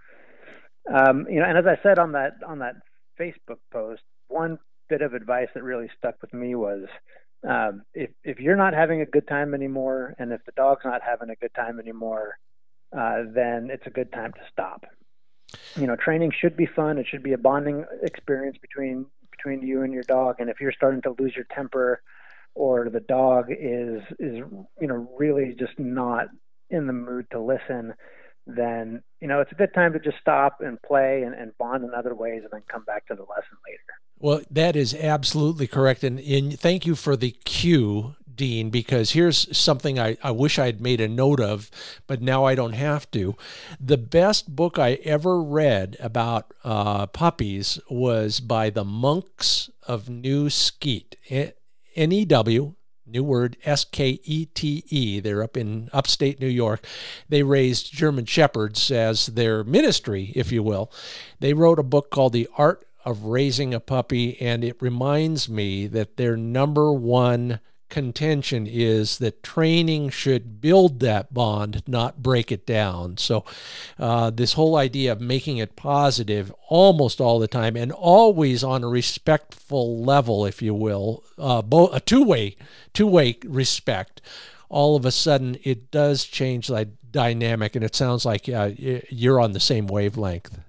Um, you know, and as I said on that on that Facebook post, one bit of advice that really stuck with me was um, if if you're not having a good time anymore, and if the dog's not having a good time anymore, uh, then it's a good time to stop. You know, training should be fun. It should be a bonding experience between between you and your dog. And if you're starting to lose your temper, or the dog is is you know really just not in the mood to listen, then, you know, it's a good time to just stop and play and, and bond in other ways, and then come back to the lesson later. Well, that is absolutely correct. And, and thank you for the cue, Dean, because here's something I, I wish I'd made a note of, but now I don't have to. The best book I ever read about uh, puppies was by the Monks of New Skeet, N E W. New word, S K E T E. They're up in upstate New York. They raised German Shepherds as their ministry, if you will. They wrote a book called The Art of Raising a Puppy, and it reminds me that their number one contention is that training should build that bond, not break it down. So uh, this whole idea of making it positive almost all the time, and always on a respectful level, if you will, uh, both a two-way, two-way respect, all of a sudden it does change the dynamic, and it sounds like uh, you're on the same wavelength.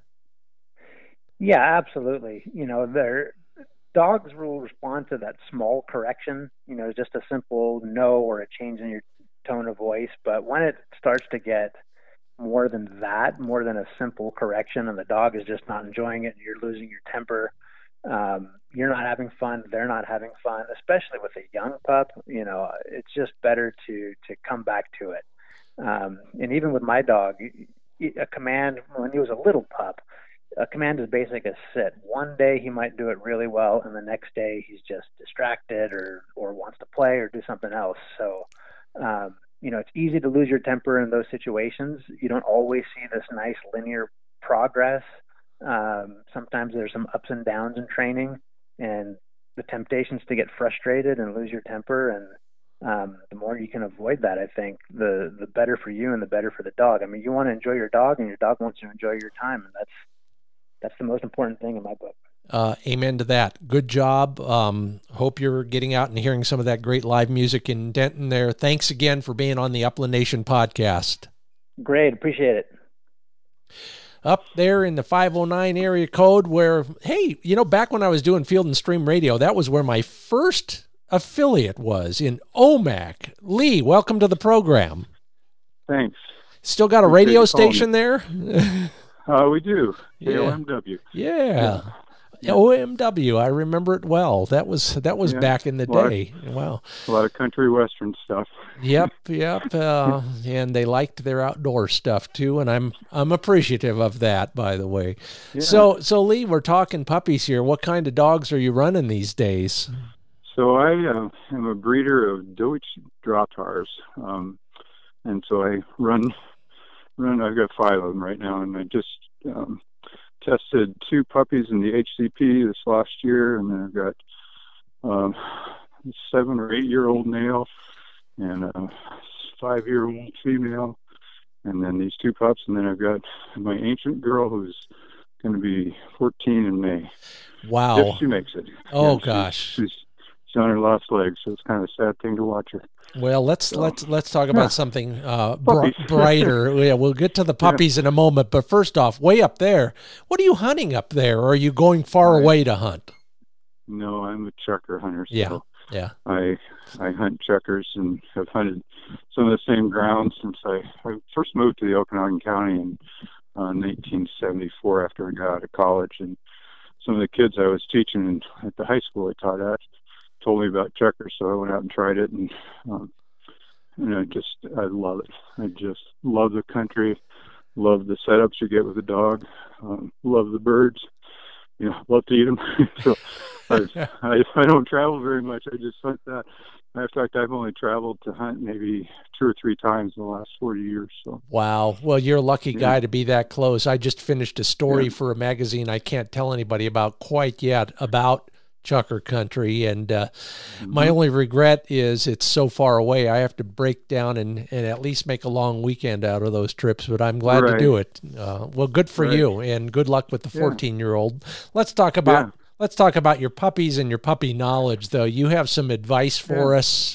Yeah, absolutely. You know, they're dogs will respond to that small correction, you know, just a simple no or a change in your tone of voice. But when it starts to get more than that, more than a simple correction, and the dog is just not enjoying it, and you're losing your temper, um, you're not having fun, they're not having fun, especially with a young pup, you know, it's just better to, to come back to it. Um, and even with my dog, a command, when he was a little pup, a command is basic as sit. One day he might do it really well, and the next day he's just distracted or, or wants to play or do something else. So, um, you know, it's easy to lose your temper in those situations. You don't always see this nice linear progress. Um, sometimes there's some ups and downs in training, and the temptations to get frustrated and lose your temper. And um, the more you can avoid that, I think the, the better for you and the better for the dog. I mean, you want to enjoy your dog, and your dog wants to enjoy your time, and that's That's the most important thing in my book. Uh, amen to that. Good job. Um, hope you're getting out and hearing some of that great live music in Denton there. Thanks again for being on the Upland Nation podcast. Great. Appreciate it. Up there in the five oh nine area code where, hey, you know, back when I was doing Field and Stream Radio, that was where my first affiliate was, in Omak. Lee, welcome to the program. Thanks. Still got a Appreciate radio you calling station there? Uh, we do. Yeah. K O M W. Yeah. Yeah. O M W, I remember it well. That was that was Yeah. back in the A lot of- day. Wow. A lot of country western stuff. Yep, yep. Uh, and they liked their outdoor stuff too, and I'm I'm appreciative of that, by the way. Yeah. So so Lee, we're talking puppies here. What kind of dogs are you running these days? So I uh, am a breeder of Deutsch Drahthaars, um, and so I run run. I've got five of them right now, and I just um, tested two puppies in the H C P this last year, and then I've got um, a seven or eight year old male and a five year old female, and then these two pups, and then I've got my ancient girl who's going to be fourteen in May. Wow. If she makes it. Oh, Yeah, she's- gosh. She's, she's on her last leg, so it's kind of a sad thing to watch her. Well, let's So- let's let's talk about Yeah. something uh, br- Puppies. brighter. Yeah, we'll get to the puppies in a moment. But first off, way up there, what are you hunting up there? Or are you going far I- away to hunt? No, I'm a chucker hunter. So Yeah, yeah. I I hunt chuckers and have hunted some of the same grounds since I, I first moved to the Okanagan County in uh, nineteen seventy-four after I got out of college. And some of the kids I was teaching in, at the high school I taught at told me about chuckers, so I went out and tried it, and um, and I just I love it. I just love the country, love the setups you get with the dog, um, love the birds. You know, love to eat them. so I, I I don't travel very much. I just hunt that. In fact, I've only traveled to hunt maybe two or three times in the last forty years. So Wow. Well, you're a lucky Yeah. guy to be that close. I just finished a story Yeah. for a magazine I can't tell anybody about quite yet about Chucker Country. And uh, my Mhm. only regret is it's so far away. I have to break down and, and at least make a long weekend out of those trips, but I'm glad to Right. do it. Uh, well, good for Right. you, and good luck with the Yeah. fourteen-year-old. Let's talk about Yeah. let's talk about your puppies and your puppy knowledge, though. You have some advice for Yeah. us.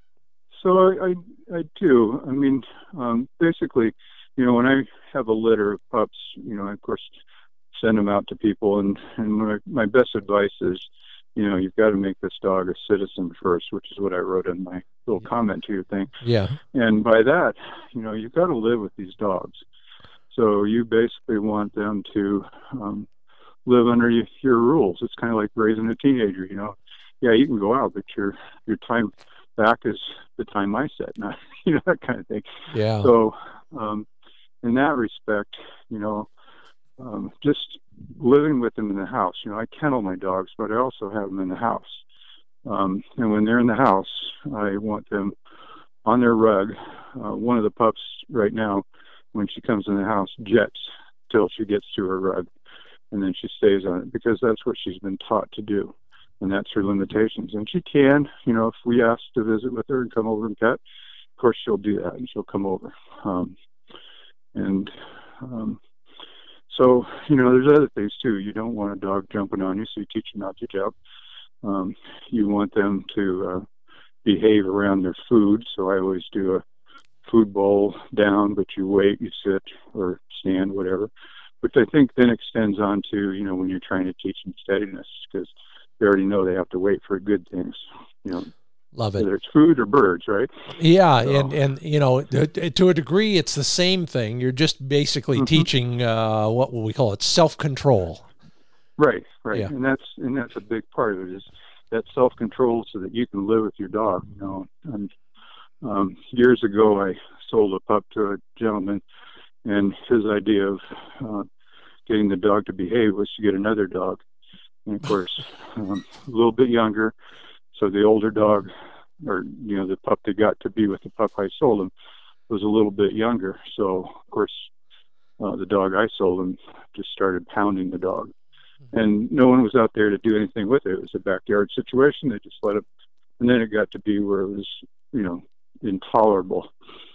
So I, I, I do. I mean, um, basically, you know, when I have a litter of pups, you know, I, of course, send them out to people. And, and my, my best advice is, you know, you've got to make this dog a citizen first, which is what I wrote in my little comment to your thing. Yeah. And by that, you know, you've got to live with these dogs. So you basically want them to um, live under y- your rules. It's kind of like raising a teenager, you know. Yeah, you can go out, but your your time back is the time I set, not, you know, that kind of thing. Yeah. So um, in that respect, you know, um, just living with them in the house. You know, I kennel my dogs, but I also have them in the house. Um, and when they're in the house, I want them on their rug. Uh, one of the pups right now, when she comes in the house, jets till she gets to her rug, and then she stays on it because that's what she's been taught to do, and that's her limitations. And she can, you know, if we ask to visit with her and come over and pet, of course she'll do that, and she'll come over. Um, and um, so, you know, there's other things too. You don't want a dog jumping on you, so you teach them not to jump. Um, you want them to uh, behave around their food, so I always do a food bowl down, but you wait, you sit or stand, whatever, which I think then extends on to, you know, when you're trying to teach them steadiness, because they already know they have to wait for good things, you know, Love it. whether it's food or birds, right? Yeah, So- and and you know, th- to a degree, it's the same thing. You're just basically Mhm. teaching uh, what will we call it, self-control. Right, right. Yeah. And that's and that's a big part of it, is that self-control so that you can live with your dog, you know. And um, years ago, I sold a pup to a gentleman, and his idea of uh, getting the dog to behave was to get another dog. And of course, um, a little bit younger, so the older dog, or, you know, the pup that got to be with the pup I sold him, was a little bit younger. So, of course, uh, the dog I sold him just started pounding the dog. And no one was out there to do anything with it. It was a backyard situation. They just let it, and then it got to be where it was, you know, intolerable.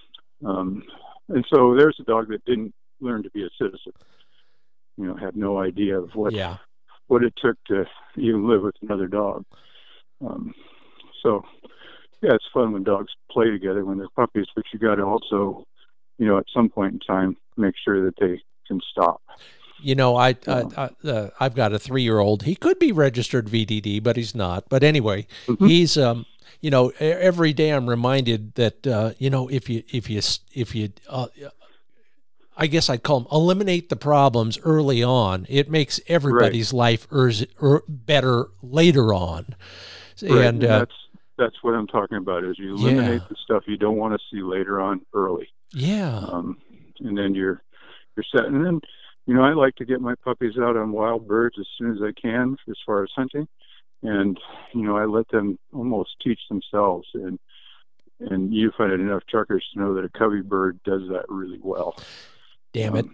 Um, and so there's a dog that didn't learn to be a citizen. You know, had no idea of what Yeah. what it took to even live with another dog. Um, so, yeah, it's fun when dogs play together when they're puppies, but you got to also, you know, at some point in time, make sure that they can stop. You know, I, So, I, I uh, I've got a three-year-old. He could be registered V D D, but he's not. But anyway, mhm. he's um, you know, e- every day I'm reminded that uh, you know, if you if you if you uh, I guess I'd call them eliminate the problems early on, it makes Right, everybody's life ers- er, better later on. right, And and uh, that's that's what I'm talking about. Is you yeah, eliminate the stuff you don't want to see later on early, yeah, um, and then you're you're set. And then, you know, I like to get my puppies out on wild birds as soon as I can, as far as hunting, and you know, I let them almost teach themselves. And and you find it enough truckers to know that a cubby bird does that really well. damn it. Um,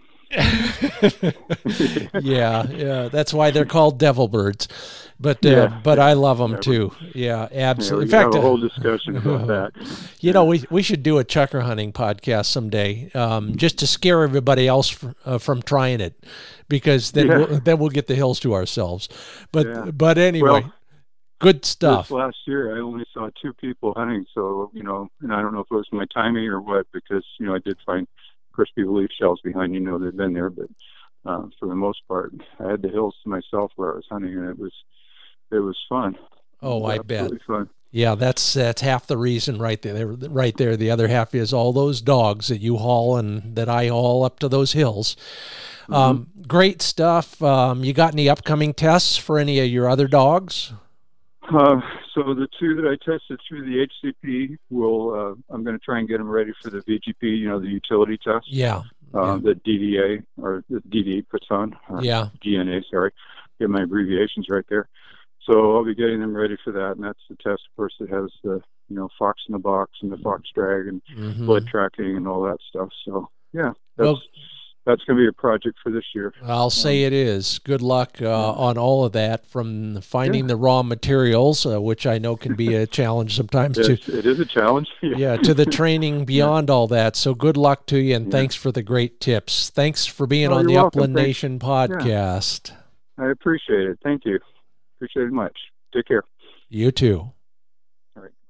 yeah, yeah, that's why they're called devil birds. But uh, yeah, but I yeah, love them whatever. too. Yeah, Yeah, absolutely. we In could have fact, a uh, whole discussion about that. you know, Yeah, we we should do a chukar hunting podcast someday, um, just to scare everybody else fr- uh, from trying it, because then yeah, we'll then we'll get the hills to ourselves. But yeah. but anyway, Well, good this stuff. last year I only saw two people hunting, so you know, and I don't know if it was my timing or what, because you know I did find, of course, people leave shells behind. You know, they've been there, but uh, for the most part, I had the hills to myself where I was hunting, and it was it was fun. It Oh, was I bet. absolutely fun. Yeah, that's that's half the reason right there. Right there, the other half is all those dogs that you haul and that I haul up to those hills. hmm Um, great stuff. Um, you got any upcoming tests for any of your other dogs? Uh, so the two that I tested through the H C P will, uh, I'm going to try and get them ready for the V G P, you know, the utility test, Yeah, uh, yeah, the D D A, or the D D A puts on, or yeah. D N A, sorry, get my abbreviations right there. So I'll be getting them ready for that, and that's the test, of course, that has the, you know, fox in the box and the fox drag and Mm-hmm. blood tracking and all that stuff. So yeah, that's Well, that's going to be a project for this year. I'll say Um, it is. Good luck uh, yeah, on all of that, from finding yeah, the raw materials, uh, which I know can be a challenge sometimes, to it's, it is a challenge. Yeah, yeah, to the training yeah, beyond all that. So good luck to you, and yeah. thanks for the great tips. Thanks for being Oh, on you're the welcome. Upland Thanks. Nation Yeah, podcast. I appreciate it. Thank you. Appreciate it much. Take care. You too. All right.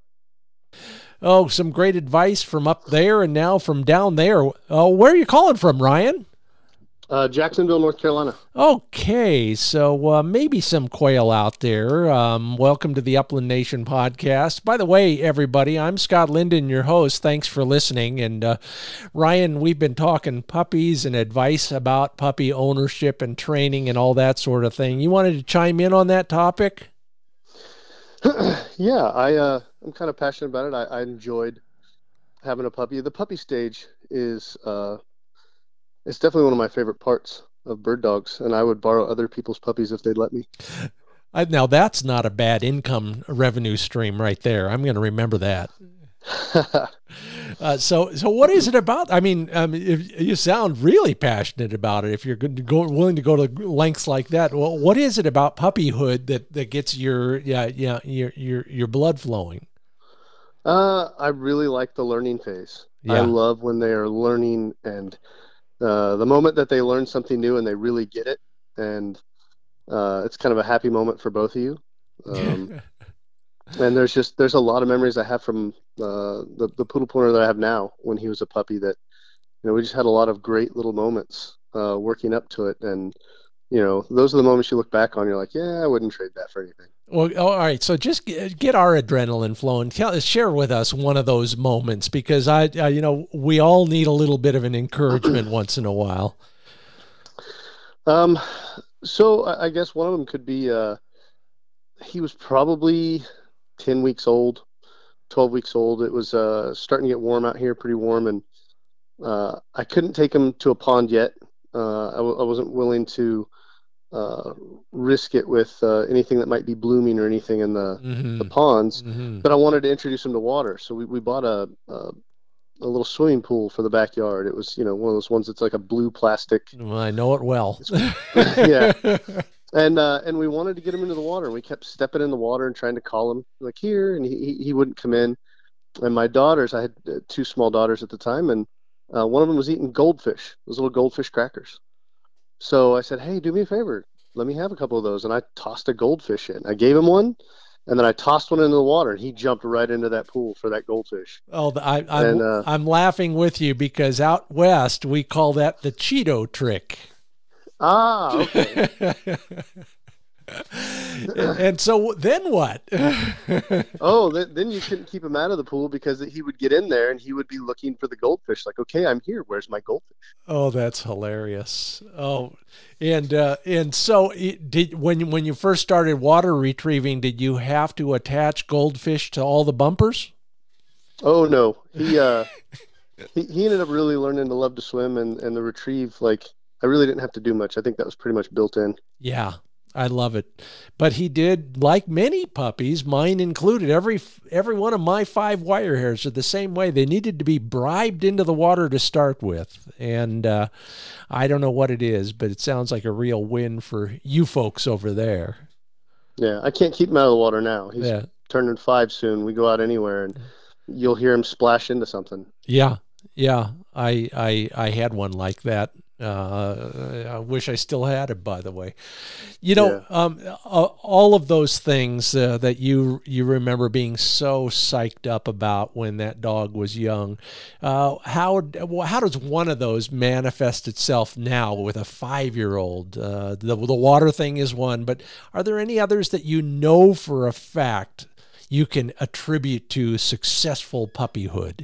Oh, some great advice from up there, and now from down there. Oh, where are you calling from, Ryan? Uh, Jacksonville, North Carolina. Okay, so uh, maybe some quail out there. Um, welcome to the Upland Nation podcast. By the way, everybody, I'm Scott Linden, your host. Thanks for listening. And uh, Ryan, we've been talking puppies and advice about puppy ownership and training and all that sort of thing. You wanted to chime in on that topic? yeah, I uh, I'm kind of passionate about it. I, I enjoyed having a puppy. The puppy stage is uh, it's definitely one of my favorite parts of bird dogs, and I would borrow other people's puppies if they'd let me. I, now, that's not a bad income revenue stream right there. I'm going to remember that. Uh, so, so what is it about? I mean, um, if you sound really passionate about it, if you're going to go, willing to go to lengths like that. Well, what is it about puppyhood that, that gets your, yeah, yeah, your, your, your blood flowing? uh, I really like the learning phase. I Yeah. love when they are learning, and uh, the moment that they learn something new and they really get it, and uh, it's kind of a happy moment for both of you. Um, and there's just there's a lot of memories I have from uh, the the poodle pointer that I have now when he was a puppy. That you know we just had a lot of great little moments uh, working up to it, and you know those are the moments you look back on. You're like, yeah, I wouldn't trade that for anything. Well, all right. So just get, get our adrenaline flowing. Tell, share with us one of those moments, because I, I, you know, we all need a little bit of an encouragement once in a while. Um, so I I guess one of them could be uh, he was probably ten weeks old, twelve weeks old. It was uh, starting to get warm out here, pretty warm, and uh, I couldn't take him to a pond yet. Uh, I, w- I wasn't willing to uh, risk it with uh, anything that might be blooming or anything in the, Mm-hmm. the ponds, Mm-hmm. but I wanted to introduce him to water. So we, we bought a, a a little swimming pool for the backyard. It was, you know, one of those ones that's like a blue plastic. Well, I know it well. Yeah. And uh, and we wanted to get him into the water, and we kept stepping in the water and trying to call him, like, here, and he he he wouldn't come in. And my daughters, I had uh, two small daughters at the time, and uh, one of them was eating goldfish, those little goldfish crackers. So I said, hey, do me a favor, let me have a couple of those. And I tossed a goldfish in. I gave him one, And then I tossed one into the water, and he jumped right into that pool for that goldfish. Oh, I, I'm, and, uh, I'm laughing with you because out west we call that the Cheeto trick. Ah, okay. and, and so then what? oh, then, then you couldn't keep him out of the pool because he would get in there and he would be looking for the goldfish. Like, okay, I'm here. Where's my goldfish? Oh, that's hilarious. Oh, and uh, and so it, did when when you first started water retrieving, did you have to attach goldfish to all the bumpers? Oh no, he uh, he he ended up really learning to love to swim and and the retrieve. Like, I really didn't have to do much. I think that was pretty much built in. Yeah. I love it. But he did, like many puppies, mine included, every every one of my five wire hairs are the same way. They needed to be bribed into the water to start with. And uh, I don't know what it is, but it sounds like a real win for you folks over there. Yeah, I can't keep him out of the water now. He's yeah. turning five soon. We go out anywhere, and you'll hear him splash into something. Yeah, yeah. I I, I had one like that. Uh, I wish I still had it, by the way. You know, yeah. um, uh, all of those things uh, that you you remember being so psyched up about when that dog was young. Uh, how how does one of those manifest itself now with a five-year-old? Uh, the the water thing is one, but are there any others that you know for a fact you can attribute to successful puppyhood?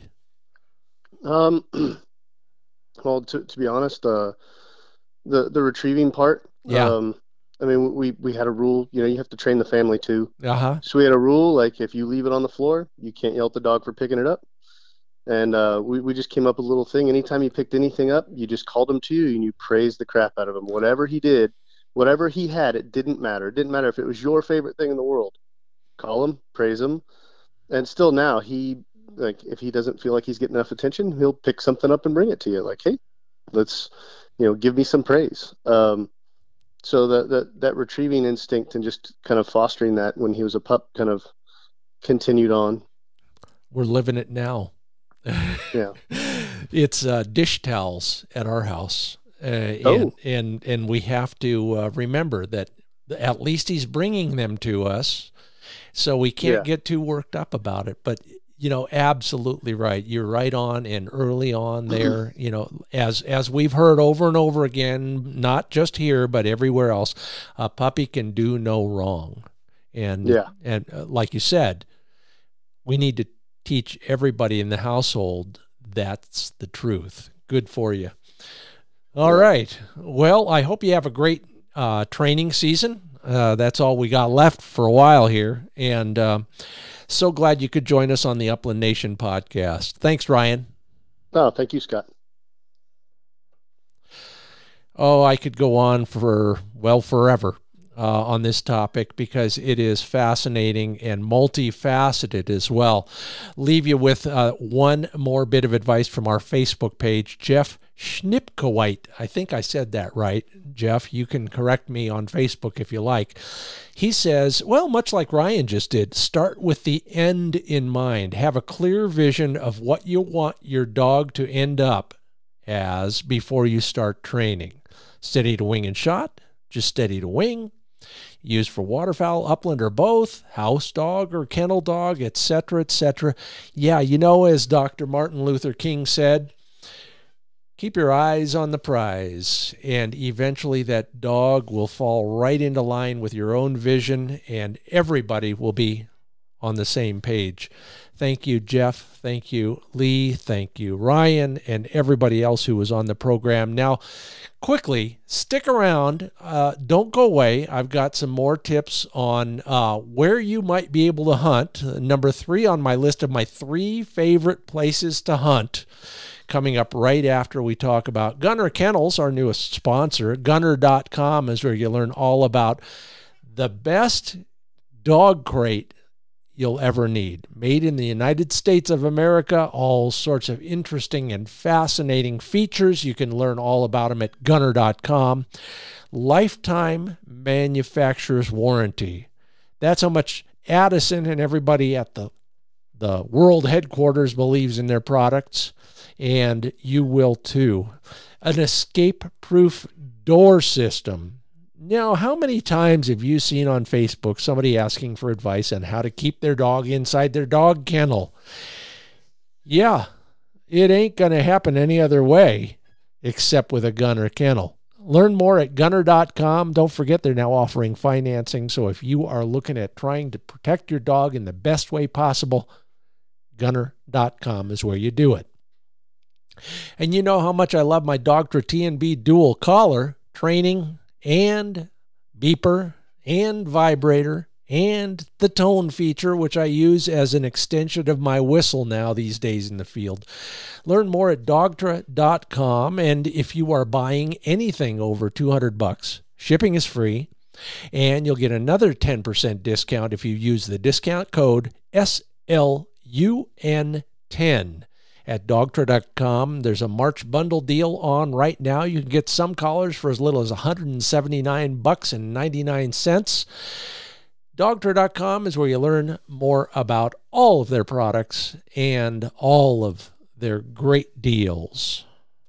Um. Well, to to be honest, uh, the the retrieving part. Yeah. Um, I mean, we we had a rule. You know, you have to train the family too. Uh huh. So we had a rule like if you leave it on the floor, you can't yell at the dog for picking it up. And uh, we we just came up with a little thing. Anytime he picked anything up, you just called him to you and you praised the crap out of him. Whatever he did, whatever he had, it didn't matter. It didn't matter if it was your favorite thing in the world. Call him, praise him, and still now he. Like, if he doesn't feel like he's getting enough attention, he'll pick something up and bring it to you. Like, hey, let's, you know, give me some praise. Um, so that, that, that retrieving instinct and just kind of fostering that when he was a pup kind of continued on. We're living it now. Yeah. It's uh, dish towels at our house. Uh, oh. and, and, and we have to uh, remember that at least he's bringing them to us. So we can't Yeah. get too worked up about it. But you know, absolutely right. You're right on and early on there. You know, as as we've heard over and over again, not just here but everywhere else, a puppy can do no wrong. And yeah. and uh, like you said, we need to teach everybody in the household that's the truth. Good for you. All yeah. right. Well, I hope you have a great uh, training season. Uh, that's all we got left for a while here, and. Uh, So glad you could join us on the Upland Nation podcast. Thanks, Ryan. Oh, thank you, Scott. Oh, I could go on for, well, forever uh, on this topic because it is fascinating and multifaceted as well. Leave you with uh, one more bit of advice from our Facebook page, Jeff Schnipkowite. I think I said that right, Jeff. You can correct me on Facebook if you like. He says, well, much like Ryan just did, start with the end in mind. Have a clear vision of what you want your dog to end up as before you start training. Steady to wing and shot, just steady to wing. Used for waterfowl, upland, or both, house dog or kennel dog, et cetera, et cetera. Yeah, you know, as Doctor Martin Luther King said, keep your eyes on the prize, and eventually that dog will fall right into line with your own vision, and everybody will be on the same page. Thank you, Jeff. Thank you, Lee. Thank you, Ryan, and everybody else who was on the program. Now, quickly, stick around. Uh, don't go away. I've got some more tips on uh, where you might be able to hunt. Number three on my list of my three favorite places to hunt, coming up right after we talk about Gunner Kennels, our newest sponsor. Gunner dot com is where you learn all about the best dog crate you'll ever need. Made in the United States of America, all sorts of interesting and fascinating features. You can learn all about them at Gunner dot com. Lifetime manufacturer's warranty. That's how much Addison and everybody at the, the world headquarters believes in their products. And you will too. An escape-proof door system. Now, how many times have you seen on Facebook somebody asking for advice on how to keep their dog inside their dog kennel? Yeah, it ain't going to happen any other way except with a Gunner kennel. Learn more at gunner dot com. Don't forget they're now offering financing, so if you are looking at trying to protect your dog in the best way possible, gunner dot com is where you do it. And you know how much I love my Dogtra T and B dual collar, training and beeper and vibrator and the tone feature, which I use as an extension of my whistle now these days in the field. Learn more at dogtra dot com, and if you are buying anything over two hundred bucks, shipping is free, and you'll get another ten percent discount if you use the discount code S L U N ten. At dogtra dot com, there's a March bundle deal on right now. You can get some collars for as little as one hundred seventy-nine bucks and ninety-nine cents. dogtra dot com is where you learn more about all of their products and all of their great deals.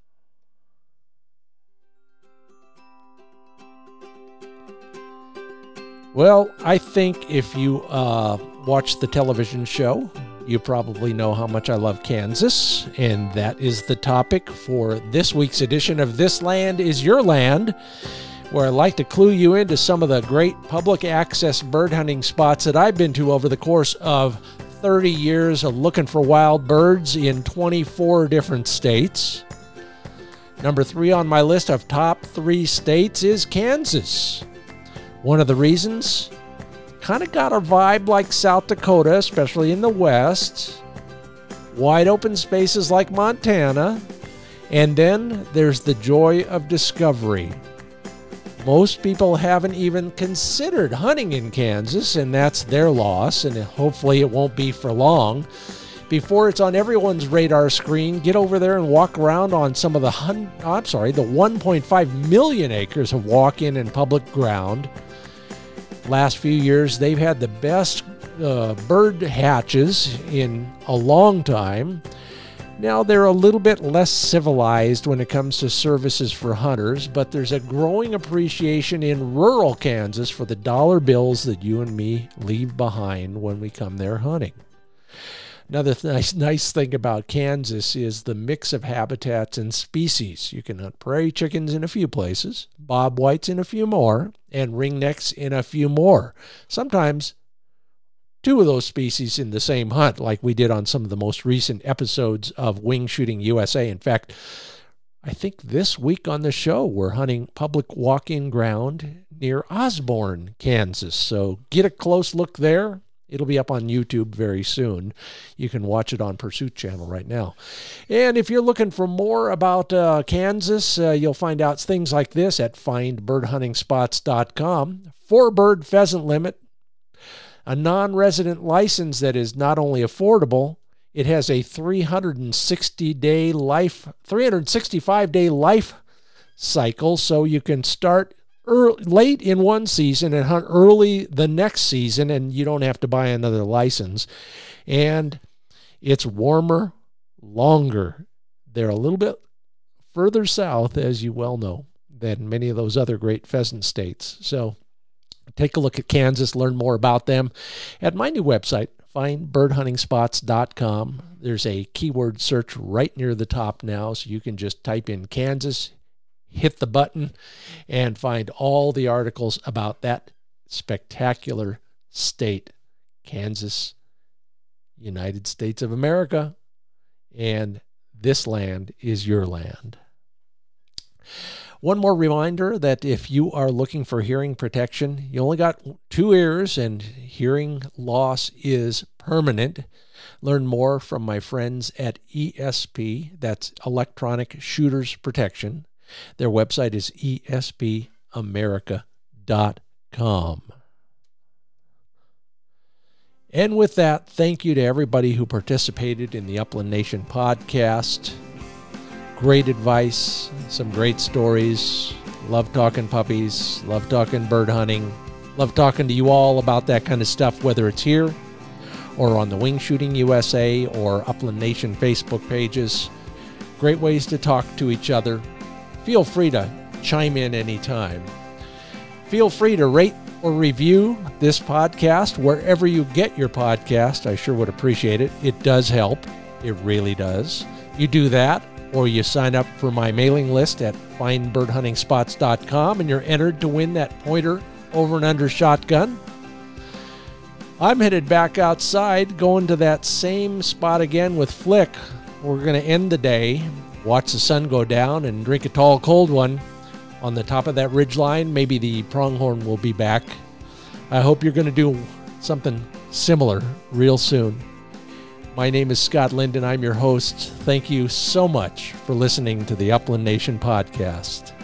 Well, I think if you uh, watch the television show, you probably know how much I love Kansas, and that is the topic for this week's edition of This Land is Your Land, where I like to clue you into some of the great public access bird hunting spots that I've been to over the course of thirty years of looking for wild birds in twenty-four different states. Number three on my list of top three states is Kansas. One of the reasons, kind of got a vibe like South Dakota, especially in the west. Wide open spaces like Montana. And then there's the joy of discovery. Most people haven't even considered hunting in Kansas, and that's their loss, and hopefully it won't be for long. Before it's on everyone's radar screen, get over there and walk around on some of the hun- oh, I'm sorry, the one point five million acres of walk-in and public ground. Last few years, they've had the best uh, bird hatches in a long time. Now, they're a little bit less civilized when it comes to services for hunters, but there's a growing appreciation in rural Kansas for the dollar bills that you and me leave behind when we come there hunting. Another th- nice, nice thing about Kansas is the mix of habitats and species. You can hunt prairie chickens in a few places, bobwhites in a few more, and ringnecks in a few more. Sometimes two of those species in the same hunt, like we did on some of the most recent episodes of Wing Shooting U S A. In fact, I think this week on the show, we're hunting public walk-in ground near Osborne, Kansas. So get a close look there. It'll be up on YouTube very soon. You can watch it on Pursuit Channel right now. And if you're looking for more about uh, Kansas, uh, you'll find out things like this at find bird hunting spots dot com. Four-bird pheasant limit. A non-resident license that is not only affordable, it has a three hundred sixty day life, three hundred sixty-five day life cycle, so you can start early, late in one season and hunt early the next season, and you don't have to buy another license. And it's warmer, longer. They're a little bit further south, as you well know, than many of those other great pheasant states. So take a look at Kansas, learn more about them at my new website, find bird hunting spots dot com. There's a keyword search right near the top now, so you can just type in Kansas, hit the button, and find all the articles about that spectacular state, Kansas, United States of America, and this land is your land. One more reminder that if you are looking for hearing protection, you only got two ears and hearing loss is permanent. Learn more from my friends at E S P, that's Electronic Shooters Protection. Their website is E S P America dot com. And with that, thank you to everybody who participated in the Upland Nation podcast. Great advice, some great stories. Love talking puppies, love talking bird hunting, love talking to you all about that kind of stuff, whether it's here or on the Wing Shooting U S A or Upland Nation Facebook pages. Great ways to talk to each other. Feel free to chime in anytime. Feel free to rate or review this podcast wherever you get your podcast. I sure would appreciate it. It does help. It really does. You do that, or you sign up for my mailing list at find bird hunting spots dot com, and you're entered to win that pointer over and under shotgun. I'm headed back outside, going to that same spot again with Flick. We're going to end the day, watch the sun go down, and drink a tall, cold one on the top of that ridge line. Maybe the pronghorn will be back. I hope you're going to do something similar real soon. My name is Scott Linden. I'm your host. Thank you so much for listening to the Upland Nation podcast.